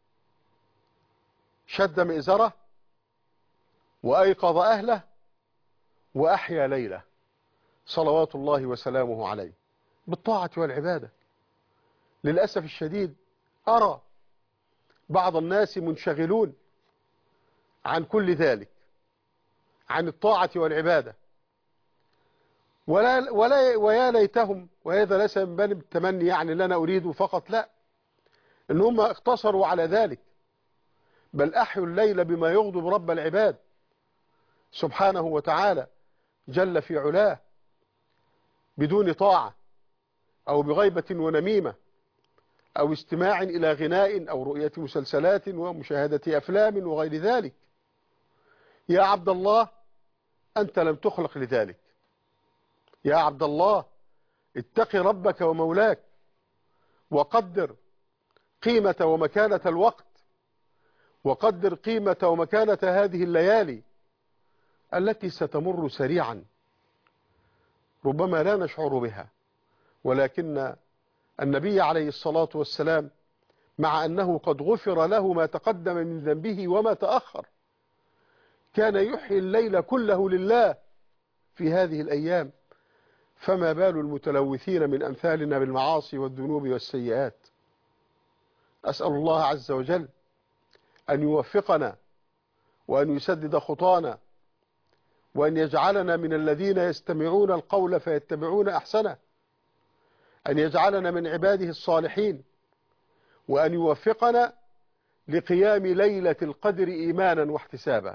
شد مئزره وأيقظ أهله وأحيا ليله صلوات الله وسلامه عليه بالطاعة والعبادة. للأسف الشديد أرى بعض الناس منشغلون عن كل ذلك، عن الطاعة والعبادة، ولا ولا ويا ليتهم، وهذا ليس من باب التمني يعني اللي أنا أريده فقط، لا، إن هم اقتصروا على ذلك، بل أحيوا الليل بما يغضب رب العباد سبحانه وتعالى جل في علاه، بدون طاعة أو بغيبة ونميمة أو استماع إلى غناء أو رؤية مسلسلات ومشاهدة أفلام وغير ذلك. يا عبد الله أنت لم تخلق لذلك. يا عبد الله اتق ربك ومولاك، وقدر قيمة ومكانة الوقت، وقدر قيمة ومكانة هذه الليالي التي ستمر سريعا ربما لا نشعر بها، ولكن النبي عليه الصلاة والسلام مع أنه قد غفر له ما تقدم من ذنبه وما تأخر كان يحيي الليل كله لله في هذه الأيام، فما بال المتلوثين من أمثالنا بالمعاصي والذنوب والسيئات. أسأل الله عز وجل أن يوفقنا وأن يسدد خطانا وأن يجعلنا من الذين يستمعون القول فيتبعون أحسنه، أن يجعلنا من عباده الصالحين، وأن يوفقنا لقيام ليلة القدر إيمانا واحتسابا.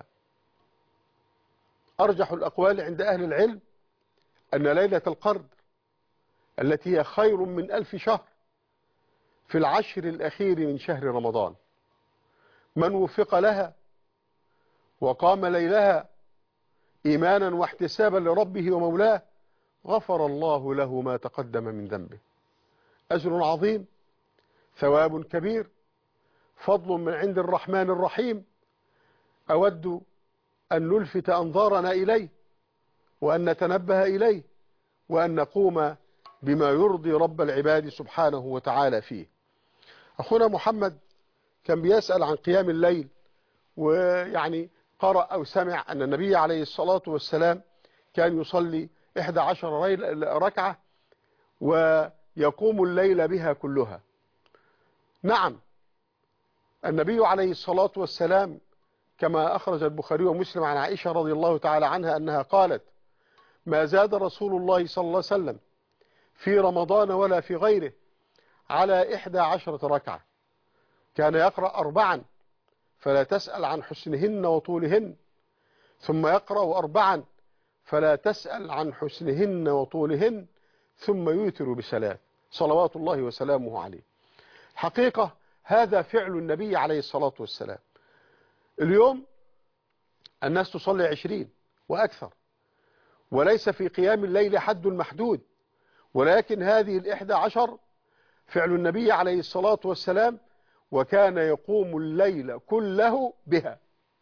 أرجح الأقوال عند أهل العلم أن ليلة القدر التي هي خير من ألف شهر في العشر الأخير من شهر رمضان، من وفق لها وقام ليلها إيمانا واحتسابا لربه ومولاه غفر الله له ما تقدم من ذنبه. أجر عظيم، ثواب كبير، فضل من عند الرحمن الرحيم. أود أن نلفت أنظارنا إليه وأن نتنبه إليه وأن نقوم بما يرضي رب العباد سبحانه وتعالى فيه. أخونا محمد كان بيسأل عن قيام الليل، ويعني قرأ أو سمع أن النبي عليه الصلاة والسلام كان يصلي إحدى عشر ركعة ويقوم الليل بها كلها. نعم، النبي عليه الصلاة والسلام كما أخرج البخاري ومسلم عن عائشة رضي الله تعالى عنها أنها قالت: ما زاد رسول الله صلى الله عليه وسلم في رمضان ولا في غيره على إحدى عشرة ركعة، كان يقرأ أربعا فلا تسأل عن حسنهن وطولهن، ثم يقرأ أربعا فلا تسأل عن حسنهن وطولهن، ثم يوتر بثلاث صلوات الله وسلامه عليه. حقيقة هذا فعل النبي عليه الصلاة والسلام. اليوم الناس تصلي عشرين وأكثر، وليس في قيام الليل حد محدود، ولكن هذه الإحدى عشر فعل النبي عليه الصلاة والسلام، وكان يقوم الليل كله بها.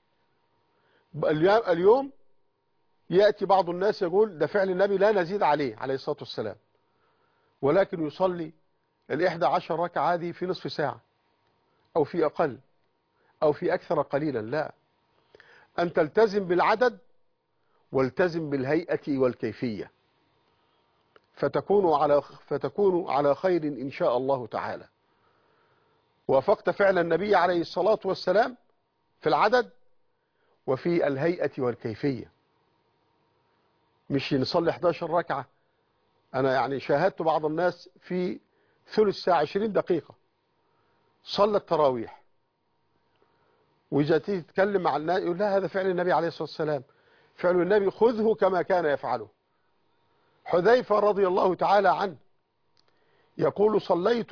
اليوم يأتي بعض الناس يقول ده فعل النبي لا نزيد عليه عليه الصلاة والسلام، ولكن يصلي الإحدى عشر ركعة هذه في نصف ساعة أو في أقل أو في أكثر قليلا. لا، أن تلتزم بالعدد والتزم بالهيئة والكيفية، فتكون على فتكون على خير إن شاء الله تعالى. وافقت فعل النبي عليه الصلاة والسلام في العدد وفي الهيئة والكيفية. مش نصلي إحدى عشرة ركعة. أنا يعني شاهدت بعض الناس في ثلث ساعة عشرين دقيقة صلى التراويح، وجاتي تتكلم مع الناس يقول لا هذا فعل النبي عليه الصلاة والسلام. فعل النبي خذه كما كان يفعله. حذيفة رضي الله تعالى عنه يقول: صليت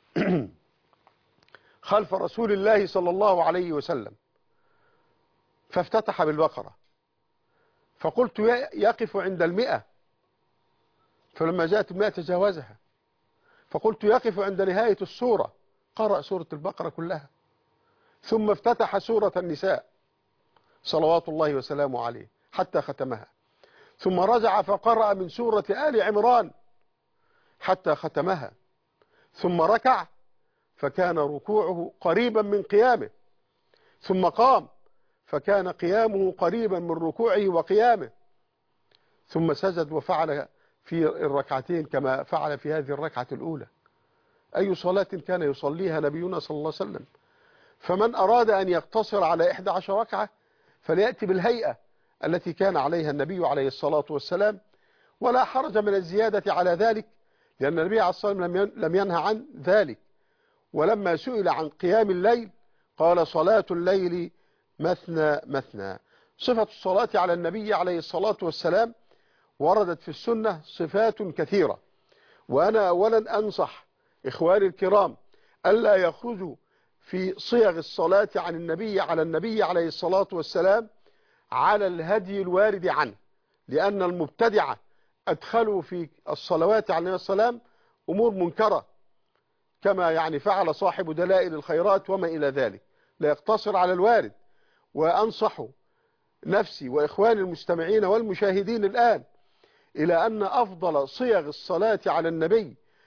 خلف رسول الله صلى الله عليه وسلم فافتتح بالبقرة، فقلت يقف عند المئة، فلما جاءت المئة تجاوزها، فقلت يقف عند نهاية السورة، قرأ سورة البقرة كلها، ثم افتتح سورة النساء صلوات الله وسلامه عليه حتى ختمها، ثم رجع فقرأ من سورة آل عمران حتى ختمها، ثم ركع فكان ركوعه قريبا من قيامه، ثم قام فكان قيامه قريبا من ركوعه وقيامه، ثم سجد وفعل في الركعتين كما فعل في هذه الركعة الأولى. أي صلاة كان يصليها نبينا صلى الله عليه وسلم. فمن أراد أن يقتصر على إحدى عشر ركعة فليأتي بالهيئة التي كان عليها النبي عليه الصلاة والسلام، ولا حرج من الزيادة على ذلك، لأن النبي عليه الصلاة والسلام لم ينهى عن ذلك. ولما سئل عن قيام الليل قال: صلاة الليل مثنى مثنى. صفة الصلاة على النبي عليه الصلاة والسلام وردت في السنة صفات كثيرة، وأنا أولا أنصح إخواني الكرام ألا يخرجوا في صيغ الصلاة عن النبي على النبي عليه الصلاة والسلام على الهدي الوارد عنه، لأن المبتدعة أدخلوا في الصلوات عليه السلام أمور منكرة، كما يعني فعل صاحب دلائل الخيرات وما إلى ذلك. لا يقتصر على الوارد. وأنصح نفسي وإخواني المستمعين والمشاهدين الآن إلى أن أفضل صيغ الصلاة على النبي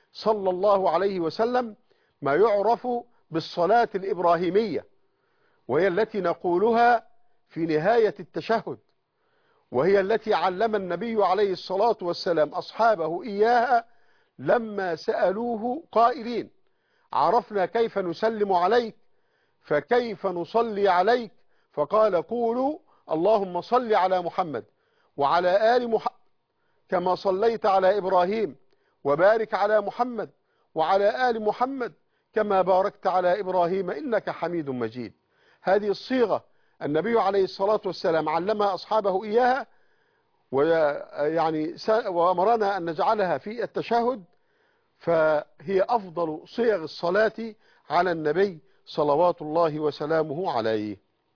صلى الله عليه وسلم ما يعرف بالصلاة الإبراهيمية، وهي التي نقولها في نهاية التشهد، وهي التي علم النبي عليه الصلاة والسلام أصحابه إياها لما سألوه قائلين: عرفنا كيف نسلم عليك فكيف نصلي عليك؟ فقال: قولوا اللهم صل على محمد وعلى آل محمد كما صليت على إبراهيم، وبارك على محمد وعلى آل محمد كما باركت على إبراهيم إنك حميد مجيد. هذه الصيغة النبي عليه الصلاة والسلام علمها أصحابه إياها، ويعني وأمرنا أن نجعلها في التشهد، فهي أفضل صيغ الصلاة على النبي صلوات الله وسلامه عليه.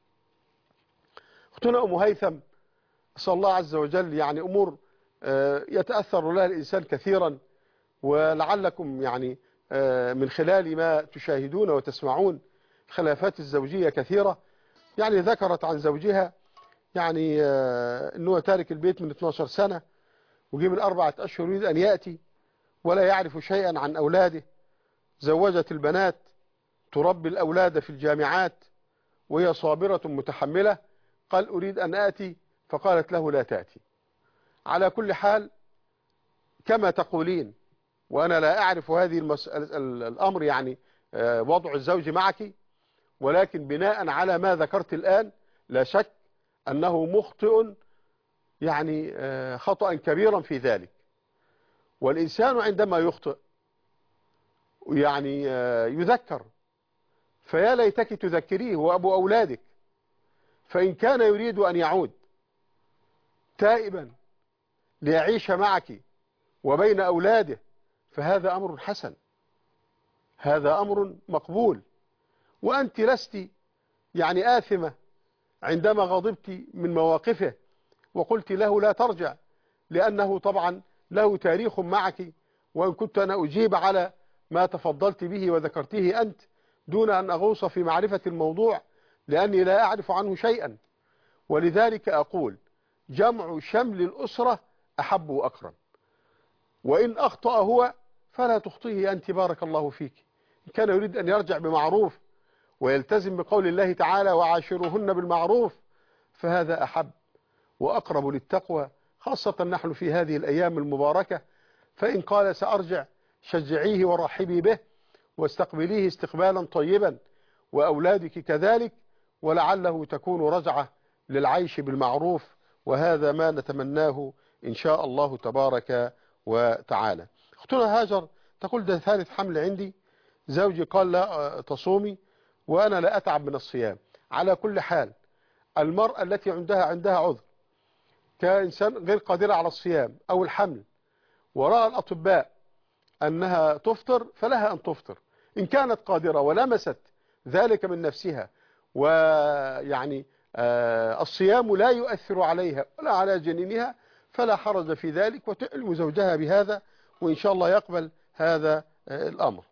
أختنا أم هيثم، أسأل الله عز وجل يعني أمور يتأثر لها الإنسان كثيرا، ولعلكم يعني من خلال ما تشاهدون وتسمعون خلافات الزوجية كثيرة. يعني ذكرت عن زوجها يعني أنه تارك البيت من اثناشر سنة، وجي من أربعة أشهر يريد أن يأتي ولا يعرف شيئا عن أولاده. زوجت البنات تربي الأولاد في الجامعات وهي صابرة متحملة. قال: أريد أن آتي، فقالت له: لا تأتي. على كل حال كما تقولين، وأنا لا أعرف هذه المسألة الأمر يعني وضع الزوج معك، ولكن بناء على ما ذكرت الآن لا شك أنه مخطئ، يعني خطأ كبيرا في ذلك. والإنسان عندما يخطئ يعني يذكر، فيا ليتك تذكريه وأبو أولادك، فإن كان يريد أن يعود تائبا ليعيش معك وبين أولاده فهذا أمر حسن، هذا أمر مقبول. وأنت لست يعني آثمة عندما غضبت من مواقفه وقلت له لا ترجع، لأنه طبعا له تاريخ معك، وإن كنت أنا أجيب على ما تفضلت به وذكرته أنت دون أن أغوص في معرفة الموضوع، لأني لا أعرف عنه شيئا. ولذلك أقول: جمع شمل الأسرة أحب وأكرم، وإن أخطأ هو فلا تخطئه أنت بارك الله فيك. إن كان يريد أن يرجع بمعروف ويلتزم بقول الله تعالى: وعاشروهن بالمعروف، فهذا أحب وأقرب للتقوى، خاصة نحن في هذه الأيام المباركة. فإن قال سأرجع شجعيه ورحبي به واستقبليه استقبالا طيبا، وأولادك كذلك، ولعله تكون رجعة للعيش بالمعروف، وهذا ما نتمناه إن شاء الله تبارك وتعالى. أختنا هاجر تقول: ده ثالث حمل عندي، زوجي قال لا تصومي وأنا لا أتعب من الصيام. على كل حال المرأة التي عندها عندها عذر كإنسان غير قادرة على الصيام أو الحمل، ورأى الأطباء أنها تفطر، فلها أن تفطر. إن كانت قادرة ولمست ذلك من نفسها، ويعني آه الصيام لا يؤثر عليها ولا على جنينها، فلا حرج في ذلك، وتعلم زوجها بهذا، وإن شاء الله يقبل هذا آه الأمر.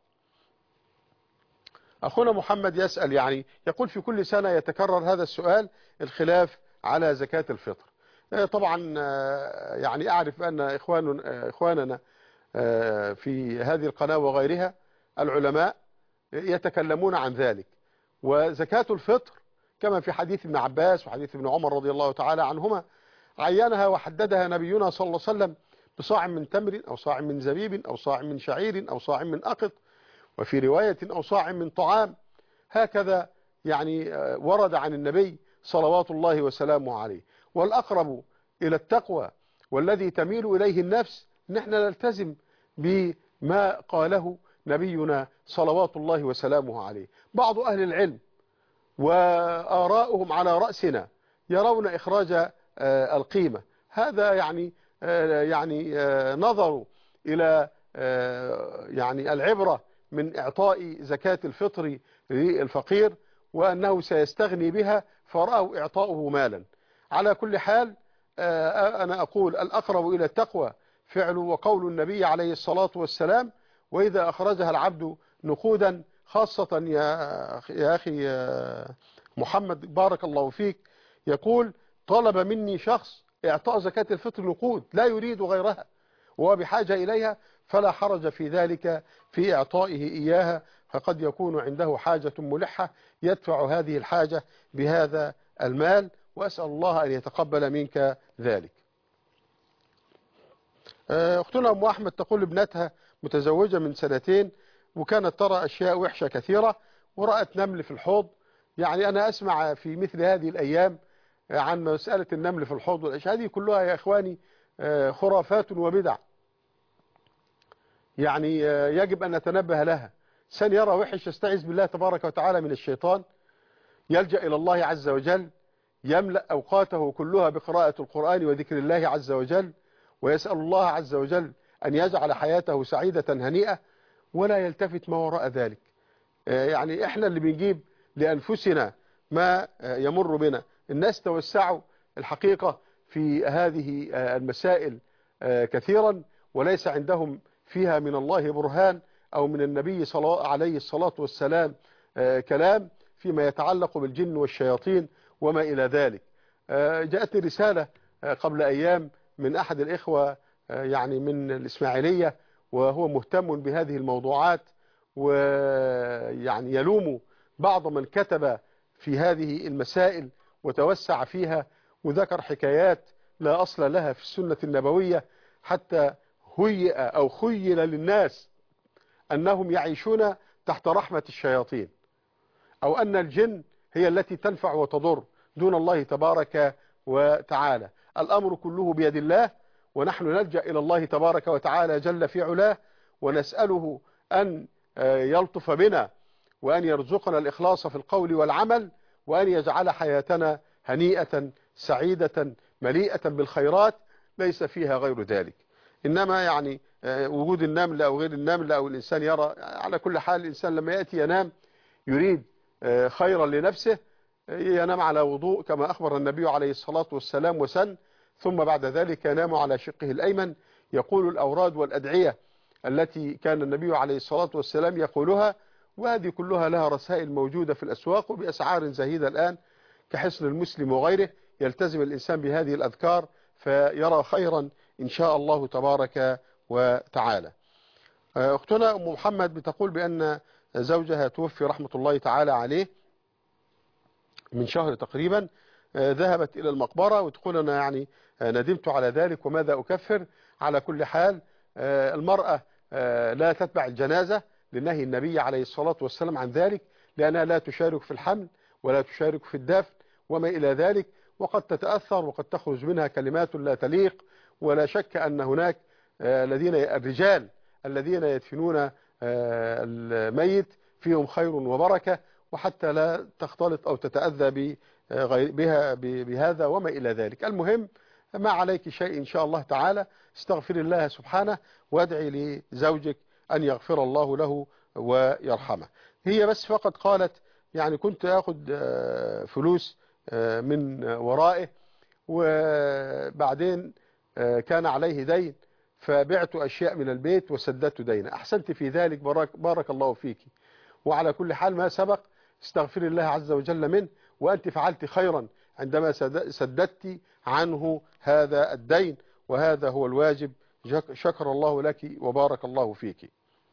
أخونا محمد يسأل، يعني يقول: في كل سنة يتكرر هذا السؤال، الخلاف على زكاة الفطر. آه طبعا آه يعني أعرف أن إخوان آه إخواننا آه في هذه القناة وغيرها العلماء يتكلمون عن ذلك. وزكاة الفطر كما في حديث ابن عباس وحديث ابن عمر رضي الله تعالى عنهما عينها وحددها نبينا صلى الله عليه وسلم بصاع من تمر أو صاع من زبيب أو صاع من شعير أو صاع من أقط، وفي رواية أو صاع من طعام. هكذا يعني ورد عن النبي صلوات الله وسلامه عليه. والأقرب إلى التقوى والذي تميل إليه النفس نحن نلتزم بما قاله نبينا صلوات الله وسلامه عليه. بعض أهل العلم وآراؤهم على رأسنا يرون إخراج القيمة، هذا يعني يعني نظروا إلى يعني العبرة من إعطاء زكاة الفطر للفقير وأنه سيستغني بها، فرأوا إعطاؤه مالا. على كل حال أنا أقول: الأقرب إلى التقوى فعل وقول النبي عليه الصلاة والسلام: وإذا أخرجها العبد نقودا، خاصة يا أخي محمد بارك الله فيك، يقول: طلب مني شخص إعطاء زكاة الفطر نقود لا يريد غيرها وهو بحاجة إليها، فلا حرج في ذلك في إعطائه إياها، فقد يكون عنده حاجة ملحة يدفع هذه الحاجة بهذا المال، وأسأل الله أن يتقبل منك ذلك. أختنا أم أحمد تقول ابنتها متزوجة من سنتين وكانت ترى أشياء وحشة كثيرة ورأت نمل في الحوض. يعني أنا أسمع في مثل هذه الأيام عن مسألة النمل في الحوض والأشياء هذه كلها يا إخواني خرافات وبدع، يعني يجب أن نتنبه لها. سن يرى وحش يستعيذ بالله تبارك وتعالى من الشيطان، يلجأ إلى الله عز وجل، يملأ أوقاته كلها بقراءة القرآن وذكر الله عز وجل، ويسأل الله عز وجل أن يجعل حياته سعيدة هنيئة، ولا يلتفت ما وراء ذلك. يعني إحنا اللي بنجيب لأنفسنا ما يمر بنا. الناس توسعوا الحقيقة في هذه المسائل كثيرا، وليس عندهم فيها من الله برهان أو من النبي صلى الله عليه الصلاة والسلام كلام فيما يتعلق بالجن والشياطين وما إلى ذلك. جاءتني رسالة قبل أيام من أحد الإخوة يعني من الإسماعيلية، وهو مهتم بهذه الموضوعات، ويعني يلوم بعض من كتب في هذه المسائل وتوسع فيها، وذكر حكايات لا أصل لها في السنة النبوية، حتى هيئ أو خيل للناس أنهم يعيشون تحت رحمة الشياطين، أو أن الجن هي التي تنفع وتضر دون الله تبارك وتعالى. الأمر كله بيد الله، ونحن نلجأ إلى الله تبارك وتعالى جل في علاه، ونسأله أن يلطف بنا وأن يرزقنا الإخلاص في القول والعمل، وأن يجعل حياتنا هنيئة سعيدة مليئة بالخيرات ليس فيها غير ذلك. إنما يعني وجود النمل أو غير النمل أو الإنسان يرى، على كل حال الإنسان لما يأتي ينام يريد خيرا لنفسه ينام على وضوء كما أخبر النبي عليه الصلاة والسلام وسن، ثم بعد ذلك ينام على شقه الأيمن يقول الأوراد والأدعية التي كان النبي عليه الصلاة والسلام يقولها، وهذه كلها لها رسائل موجودة في الأسواق وبأسعار زهيدة الآن كحصن المسلم وغيره. يلتزم الإنسان بهذه الأذكار فيرى خيرا إن شاء الله تبارك وتعالى. أختنا أم محمد بتقول بأن زوجها توفي رحمة الله تعالى عليه من شهر تقريبا، ذهبت إلى المقبرة وتقول أنا يعني ندمت على ذلك وماذا أكفر. على كل حال المرأة لا تتبع الجنازة لنهي النبي عليه الصلاة والسلام عن ذلك، لأنها لا تشارك في الحمل ولا تشارك في الدفن وما إلى ذلك، وقد تتأثر وقد تخرج منها كلمات لا تليق. ولا شك أن هناك الذين الرجال الذين يدفنون الميت فيهم خير وبركة، وحتى لا تختلط أو تتأذى بها بهذا وما إلى ذلك. المهم ما عليك شيء إن شاء الله تعالى، استغفر الله سبحانه وادعي لزوجك أن يغفر الله له ويرحمه. هي بس فقط قالت يعني كنت أخذ فلوس من ورائه وبعدين كان عليه دين فبعت أشياء من البيت وسددت دينه. أحسنت في ذلك، بارك, بارك الله فيك. وعلى كل حال ما سبق استغفر الله عز وجل منه، وأنت فعلت خيرا عندما سددت عنه هذا الدين، وهذا هو الواجب. شكر الله لك وبارك الله فيك.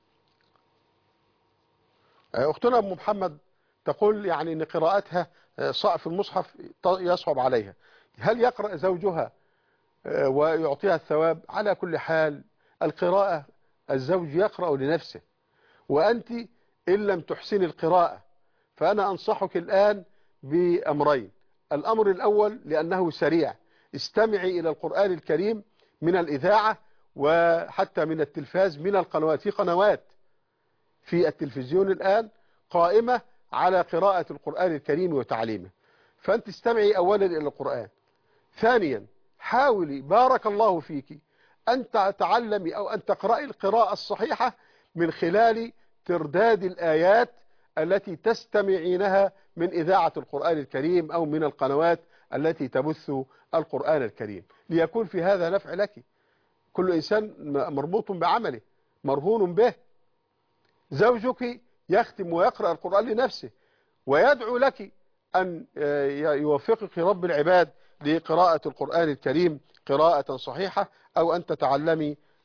أختنا أم محمد تقول يعني أن قراءتها في المصحف يصعب عليها، هل يقرأ زوجها ويعطيها الثواب؟ على كل حال القراءة الزوج يقرأ لنفسه، وأنت إن لم تحسن القراءة فأنا أنصحك الآن بأمرين. الأمر الأول لأنه سريع، استمعي إلى القرآن الكريم من الإذاعة وحتى من التلفاز، من القنوات، في قنوات في التلفزيون الآن قائمة على قراءة القرآن الكريم وتعليمه، فأنت استمعي أولا إلى القرآن. ثانيا حاولي بارك الله فيك أن تتعلمي أو أن تقرأي القراءة الصحيحة من خلال ترداد الآيات التي تستمعينها من إذاعة القرآن الكريم أو من القنوات التي تبث القرآن الكريم، ليكون في هذا نفع لك. كل إنسان مربوط بعمله مرهون به. زوجك يختم ويقرأ القرآن لنفسه ويدعو لك أن يوفقك رب العباد لقراءة القرآن الكريم قراءة صحيحة، أو أن تتعلمي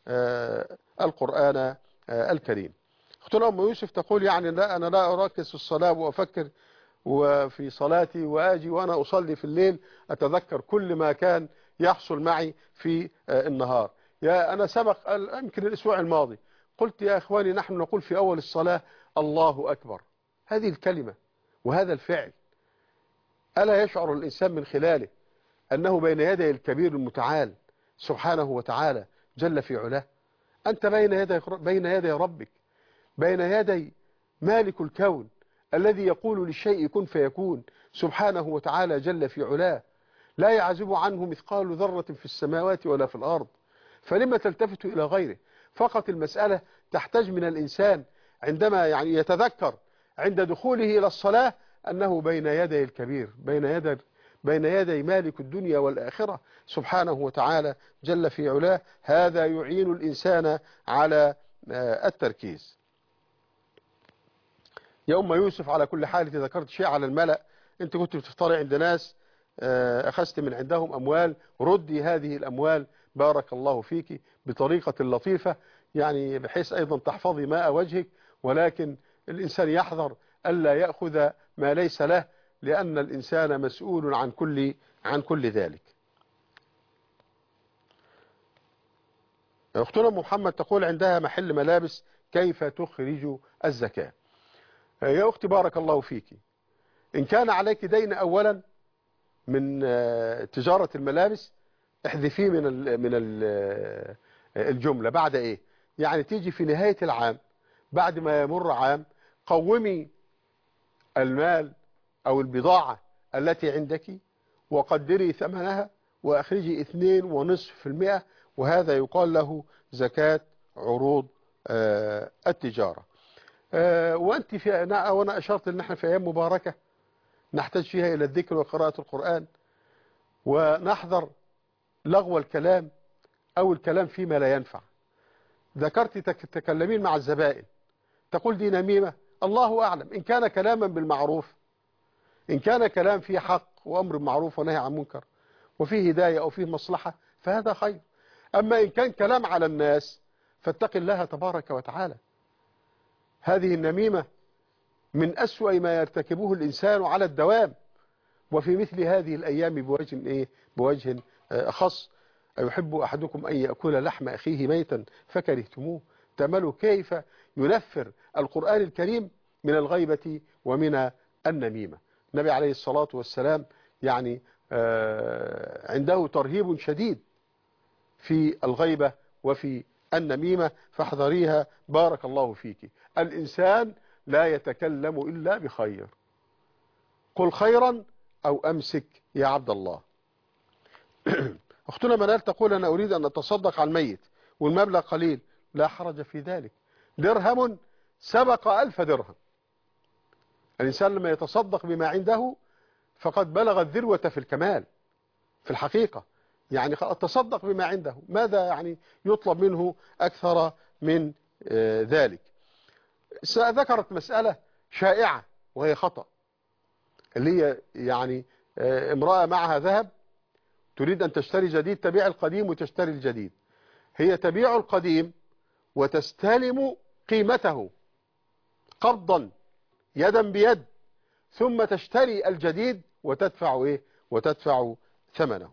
القرآن الكريم. أختنا أم يوسف تقول يعني لا أنا لا أركز في الصلاة وأفكر وفي صلاتي وآجي وأنا أصلي في الليل أتذكر كل ما كان يحصل معي في النهار. يا أنا سبق يمكن الأسبوع الماضي قلت يا إخواني نحن نقول في أول الصلاة الله أكبر، هذه الكلمة وهذا الفعل ألا يشعر الإنسان من خلاله أنه بين يدي الكبير المتعال سبحانه وتعالى جل في علاه؟ أنت بين يدي بين يدي ربك، بين يدي مالك الكون الذي يقول للشيء كن فيكون سبحانه وتعالى جل في علاه، لا يعزب عنه مثقال ذرة في السماوات ولا في الأرض، فلما تلتفت إلى غيره؟ فقط المسألة تحتاج من الإنسان عندما يعني يتذكر عند دخوله إلى الصلاة أنه بين يدي الكبير، بين يدي بين يدي مالك الدنيا والآخرة سبحانه وتعالى جل في علاه. هذا يعين الإنسان على التركيز. يا أم يوسف على كل حال إذا ذكرت شيء على الملأ، أنت كنت بتفطري عند ناس أخذت من عندهم أموال، ردي هذه الأموال بارك الله فيك بطريقة لطيفة، يعني بحيث أيضا تحفظي ماء وجهك، ولكن الإنسان يحذر ألا يأخذ ما ليس له، لأن الإنسان مسؤول عن كل عن كل ذلك. أختنا محمد تقول عندها محل ملابس كيف تخرج الزكاة؟ يا أختي بارك الله فيك، إن كان عليك دين أولا من تجارة الملابس احذفيه من ال من ال الجملة. بعد إيه؟ يعني تيجي في نهاية العام بعد ما يمر عام قومي المال أو البضاعة التي عندك وقدري ثمنها وأخرجي اثنين ونصف في المئة، وهذا يقال له زكاة عروض التجارة. وأنت في وأنا أشرت أن احنا في أيام مباركة نحتاج فيها إلى الذكر وقراءة القرآن، ونحذر لغو الكلام أو الكلام فيما لا ينفع. ذكرت تتكلمين مع الزبائن تقول دي نميمة، الله أعلم إن كان كلاما بالمعروف، إن كان كلام فيه حق وأمر معروف ونهي عن منكر وفيه هداية أو فيه مصلحة فهذا خير. أما إن كان كلام على الناس فاتق الله تبارك وتعالى. هذه النميمة من أسوأ ما يرتكبه الإنسان على الدوام، وفي مثل هذه الأيام بوجه إيه؟ بوجه خاص. أيحب أحدكم أن يأكل لحم أخيه ميتا فكرهتموه؟ تأملوا كيف ينفر القرآن الكريم من الغيبة ومن النميمة. النبي عليه الصلاة والسلام يعني عنده ترهيب شديد في الغيبة وفي النميمة، فاحذريها بارك الله فيك. الإنسان لا يتكلم إلا بخير، قل خيرا أو أمسك يا عبد الله. أختنا منال تقول أنا أريد أن أتصدق على الميت والمبلغ قليل، لا حرج في ذلك، درهم سبق ألف درهم. الإنسان لما يتصدق بما عنده فقد بلغ الذروة في الكمال في الحقيقة، يعني تصدق بما عنده، ماذا يعني يطلب منه أكثر من ذلك؟ ذكرت مسألة شائعة وهي خطأ، اللي هي يعني امرأة معها ذهب تريد أن تشتري جديد، تبيع القديم وتشتري الجديد. هي تبيع القديم وتستلم قيمته قبضا يدا بيد، ثم تشتري الجديد وتدفع إيه؟ وتدفع ثمنه.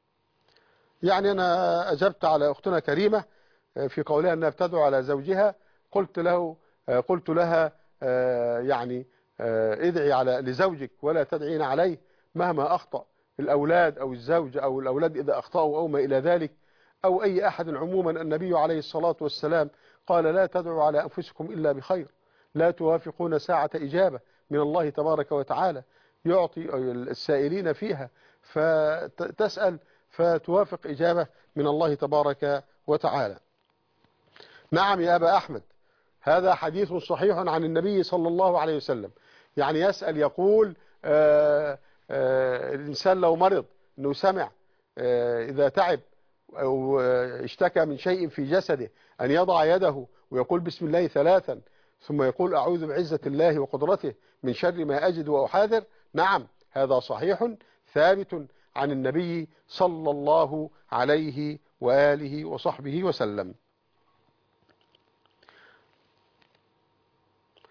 يعني أنا أجبت على أختنا كريمة في قولها أنها بتدعو على زوجها، قلت له قلت لها يعني ادعي على لزوجك ولا تدعين عليه مهما أخطأ الأولاد أو الزوج أو الأولاد إذا أخطأوا أو ما إلى ذلك أو أي أحد عموما. النبي عليه الصلاة والسلام قال لا تدعوا على أنفسكم إلا بخير، لا توافقون ساعة إجابة من الله تبارك وتعالى يعطي السائلين فيها، فتسأل فتوافق إجابة من الله تبارك وتعالى. نعم يا أبا أحمد، هذا حديث صحيح عن النبي صلى الله عليه وسلم. يعني يسأل يقول آآ آآ الإنسان لو مرض أنه سمع إذا تعب أو اشتكى من شيء في جسده أن يضع يده ويقول بسم الله ثلاثا ثم يقول أعوذ بعزة الله وقدرته من شر ما أجد وأحاذر. نعم هذا صحيح ثابت عن النبي صلى الله عليه وآله وصحبه وسلم.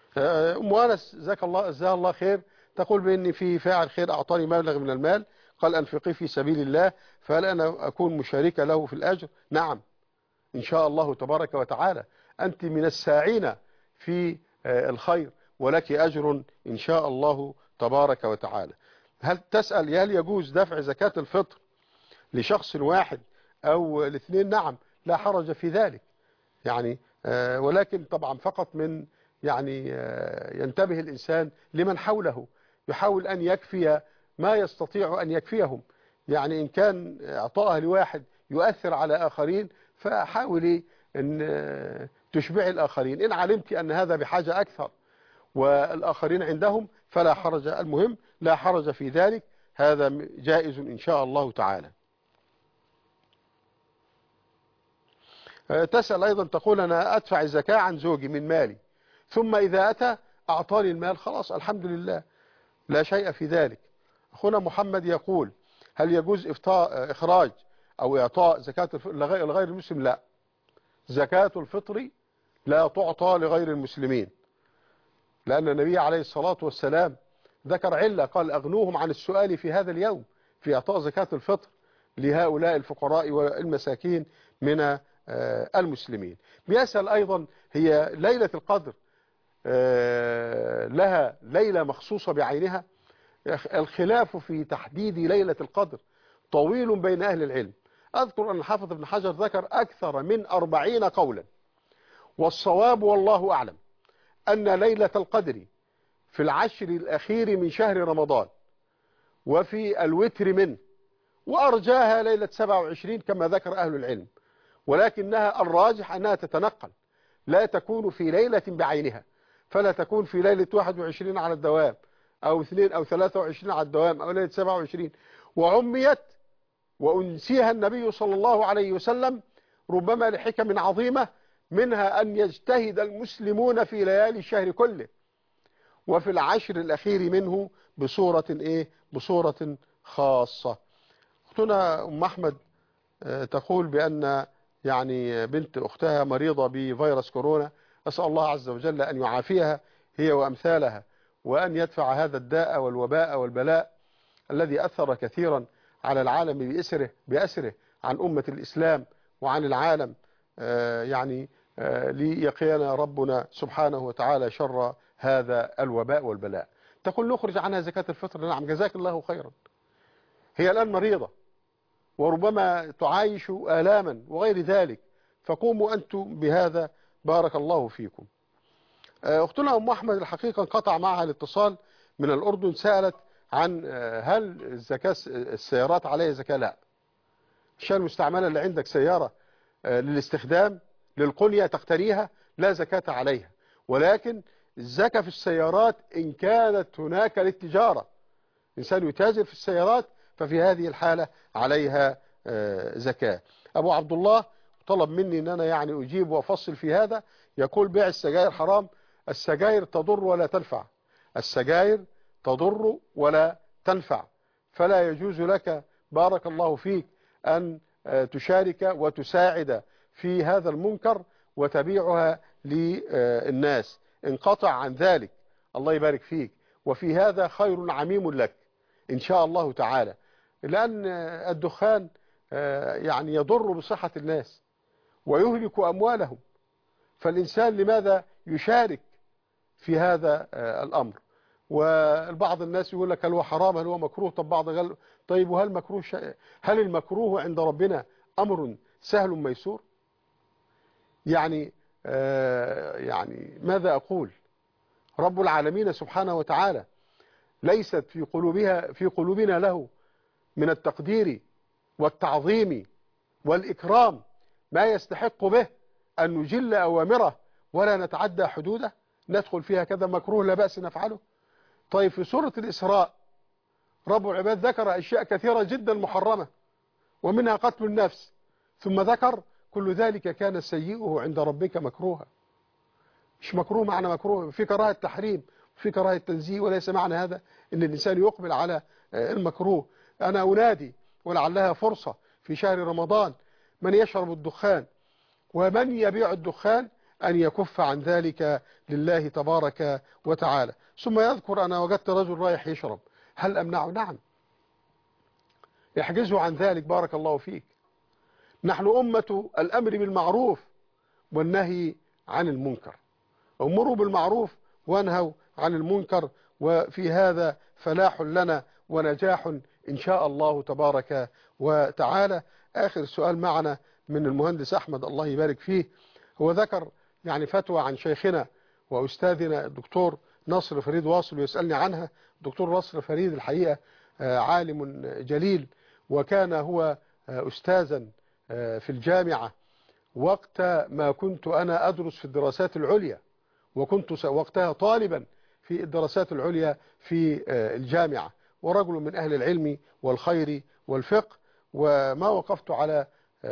أم أنس جزاك الله جزاها الله خير تقول بأن في فاعل خير أعطاني مبلغ من المال قال أنفقي في سبيل الله، فهل أنا أكون مشاركة له في الأجر؟ نعم إن شاء الله تبارك وتعالى، أنت من الساعين في الخير ولك أجر إن شاء الله تبارك وتعالى. هل تسأل هل يجوز دفع زكاة الفطر لشخص واحد أو الاثنين؟ نعم لا حرج في ذلك يعني، ولكن طبعا فقط من يعني ينتبه الإنسان لمن حوله، يحاول أن يكفي ما يستطيع أن يكفيهم، يعني إن كان إعطائها لواحد يؤثر على آخرين فحاولي أن تشبعي الآخرين، إن علمت أن هذا بحاجة أكثر والآخرين عندهم فلا حرج، المهم لا حرج في ذلك، هذا جائز إن شاء الله تعالى. تسأل أيضا تقول أنا أدفع الزكاة عن زوجي من مالي، ثم إذا أتى أعطاني المال خلاص الحمد لله لا شيء في ذلك. أخونا محمد يقول هل يجوز إفطاء إخراج أو إعطاء زكاة لغير المسلم؟ لا، زكاة الفطر لا تعطى لغير المسلمين، لأن النبي عليه الصلاة والسلام ذكر علة قال أغنوهم عن السؤال في هذا اليوم في إعطاء زكاة الفطر لهؤلاء الفقراء والمساكين من المسلمين. بيسأل أيضا هي ليلة القدر لها ليلة مخصوصة بعينها؟ الخلاف في تحديد ليلة القدر طويل بين أهل العلم. أذكر أن الحافظ ابن حجر ذكر أكثر من أربعين قولا، والصواب والله أعلم أن ليلة القدر في العشر الأخير من شهر رمضان وفي الوتر منه، وأرجاها ليلة سبعة وعشرين كما ذكر أهل العلم، ولكنها الراجح أنها تتنقل، لا تكون في ليلة بعينها، فلا تكون في ليلة واحد وعشرين على الدوام أو اثنين أو ثلاثة وعشرين على الدوام أو ليلة سبعة وعشرين، وعميت وأنسيها النبي صلى الله عليه وسلم ربما لحكم عظيمة، منها أن يجتهد المسلمون في ليالي الشهر كله وفي العشر الأخير منه بصورة إيه؟ بصورة خاصة. أختنا أم أحمد تقول بأن يعني بنت أختها مريضة بفيروس كورونا، أسأل الله عز وجل أن يعافيها هي وأمثالها، وأن يدفع هذا الداء والوباء والبلاء الذي أثر كثيرا على العالم بأسره, بأسره عن أمة الإسلام وعن العالم، يعني ليقينا ربنا سبحانه وتعالى شر هذا الوباء والبلاء. تقول نخرج عنها زكاة الفطر؟ نعم جزاك الله خيرا، هي الآن مريضة وربما تعايش آلاما وغير ذلك، فقوموا أنتم بهذا بارك الله فيكم. أختنا أم أحمد الحقيقة انقطع معها الاتصال من الأردن، سألت عن هل الزكاة السيارات عليها زكاة؟ لا، الشيء المستعملة اللي عندك سيارة للاستخدام للقنية تقتنيها لا زكاة عليها، ولكن الزكاة في السيارات إن كانت هناك للتجارة، إنسان يتاجر في السيارات ففي هذه الحالة عليها زكاة. أبو عبد الله طلب مني أن أنا يعني أجيب وأفصل في هذا، يقول بيع السجاير حرام، السجاير تضر ولا تنفع، السجاير تضر ولا تنفع، فلا يجوز لك بارك الله فيك أن تشارك وتساعد في هذا المنكر وتبيعها للناس، انقطع عن ذلك الله يبارك فيك، وفي هذا خير عميم لك إن شاء الله تعالى، لأن الدخان يعني يضر بصحة الناس ويهلك أموالهم، فالإنسان لماذا يشارك في هذا الأمر؟ والبعض الناس يقول لك هل هو حرام هل هو مكروه؟ طب بعض قال طيب وهل مكروه شيء؟ هل المكروه عند ربنا أمر سهل ميسور؟ يعني آه يعني ماذا أقول؟ رب العالمين سبحانه وتعالى ليست في قلوبها في قلوبنا له من التقدير والتعظيم والإكرام ما يستحق به أن نجل أوامره ولا نتعدى حدوده، ندخل فيها كذا مكروه لا بأس نفعله. طيب في سورة الإسراء رب العباد ذكر أشياء كثيرة جدا محرمة ومنها قتل النفس، ثم ذكر كل ذلك كان سيئه عند ربك مكروها. مش مكروه معنى مكروه في كراهة تحريم في كراهة تنزيه، وليس معنى هذا أن الإنسان يقبل على المكروه. أنا أنادي ولعلها فرصة في شهر رمضان من يشرب الدخان ومن يبيع الدخان أن يكف عن ذلك لله تبارك وتعالى. ثم يذكر أنا وجدت رجل رايح يشرب، هل أمنعه؟ نعم، يحجزه عن ذلك، بارك الله فيك. نحن أمة الأمر بالمعروف والنهي عن المنكر، أمروا بالمعروف وانهوا عن المنكر، وفي هذا فلاح لنا ونجاح إن شاء الله تبارك وتعالى. آخر سؤال معنا من المهندس أحمد الله يبارك فيه، هو ذكر يعني فتوى عن شيخنا وأستاذنا الدكتور نصر فريد واصل ويسألني عنها. الدكتور نصر فريد الحقيقة عالم جليل، وكان هو أستاذا في الجامعة وقت ما كنت أنا أدرس في الدراسات العليا، وكنت وقتها طالبا في الدراسات العليا في الجامعة، ورجل من أهل العلم والخير والفقه، وما وقفت على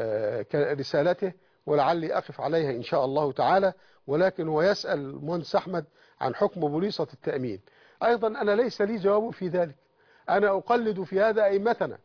رسالته ولعلي أقف عليها إن شاء الله تعالى. ولكن هو يسأل المهندس أحمد عن حكم بوليصة التأمين. أيضا أنا ليس لي جواب في ذلك، أنا أقلد في هذا أئمتنا،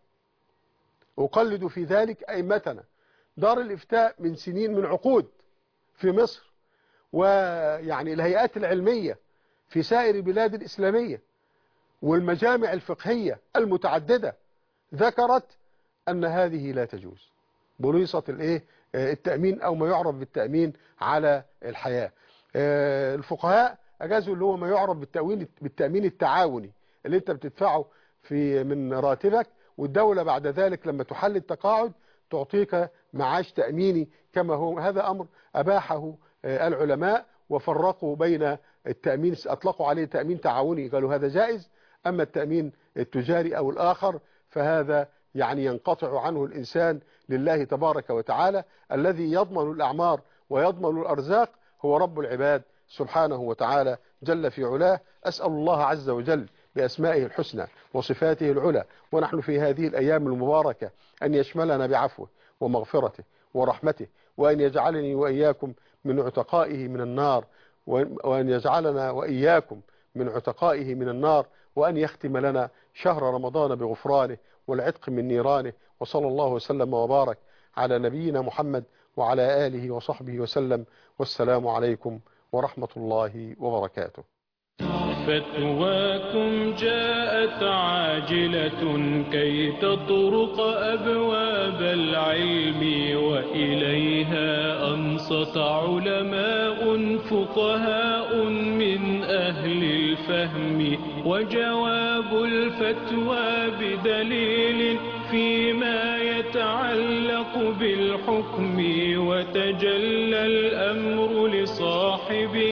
أقلد في ذلك أئمتنا. دار الإفتاء من سنين، من عقود في مصر، ويعني الهيئات العلمية في سائر البلاد الإسلامية والمجامع الفقهية المتعددة ذكرت أن هذه لا تجوز، بوليصة الايه التأمين أو ما يعرف بالتأمين على الحياة. الفقهاء أجازوا اللي هو ما يعرف بالتأمين بالتأمين التعاوني، اللي انت بتدفعه في من راتبك، والدولة بعد ذلك لما تحل التقاعد تعطيك معاش تأميني كما هو. هذا أمر أباحه العلماء وفرقوا بين التأمين، أطلقوا عليه تأمين تعاوني قالوا هذا جائز، أما التأمين التجاري أو الآخر فهذا يعني ينقطع عنه الإنسان لله تبارك وتعالى. الذي يضمن الأعمار ويضمن الأرزاق هو رب العباد سبحانه وتعالى جل في علاه. أسأل الله عز وجل بأسمائه الحسنى وصفاته العلى ونحن في هذه الأيام المباركة أن يشملنا بعفوه ومغفرته ورحمته، وأن يجعلني وإياكم من عتقائه من النار، وأن يجعلنا وإياكم من عتقائه من النار، وأن يختم لنا شهر رمضان بغفرانه والعتق من نيرانه. وصلى الله وسلم وبارك على نبينا محمد وعلى آله وصحبه وسلم، والسلام عليكم ورحمة الله وبركاته. فتواكم جاءت عاجلة كي تطرق أبواب العلم، وإليها أنصت علماء فقهاء من أهل الفهم، وجواب الفتوى بدليل فيما يتعلق بالحكم، وتجلى الأمر لصاحبه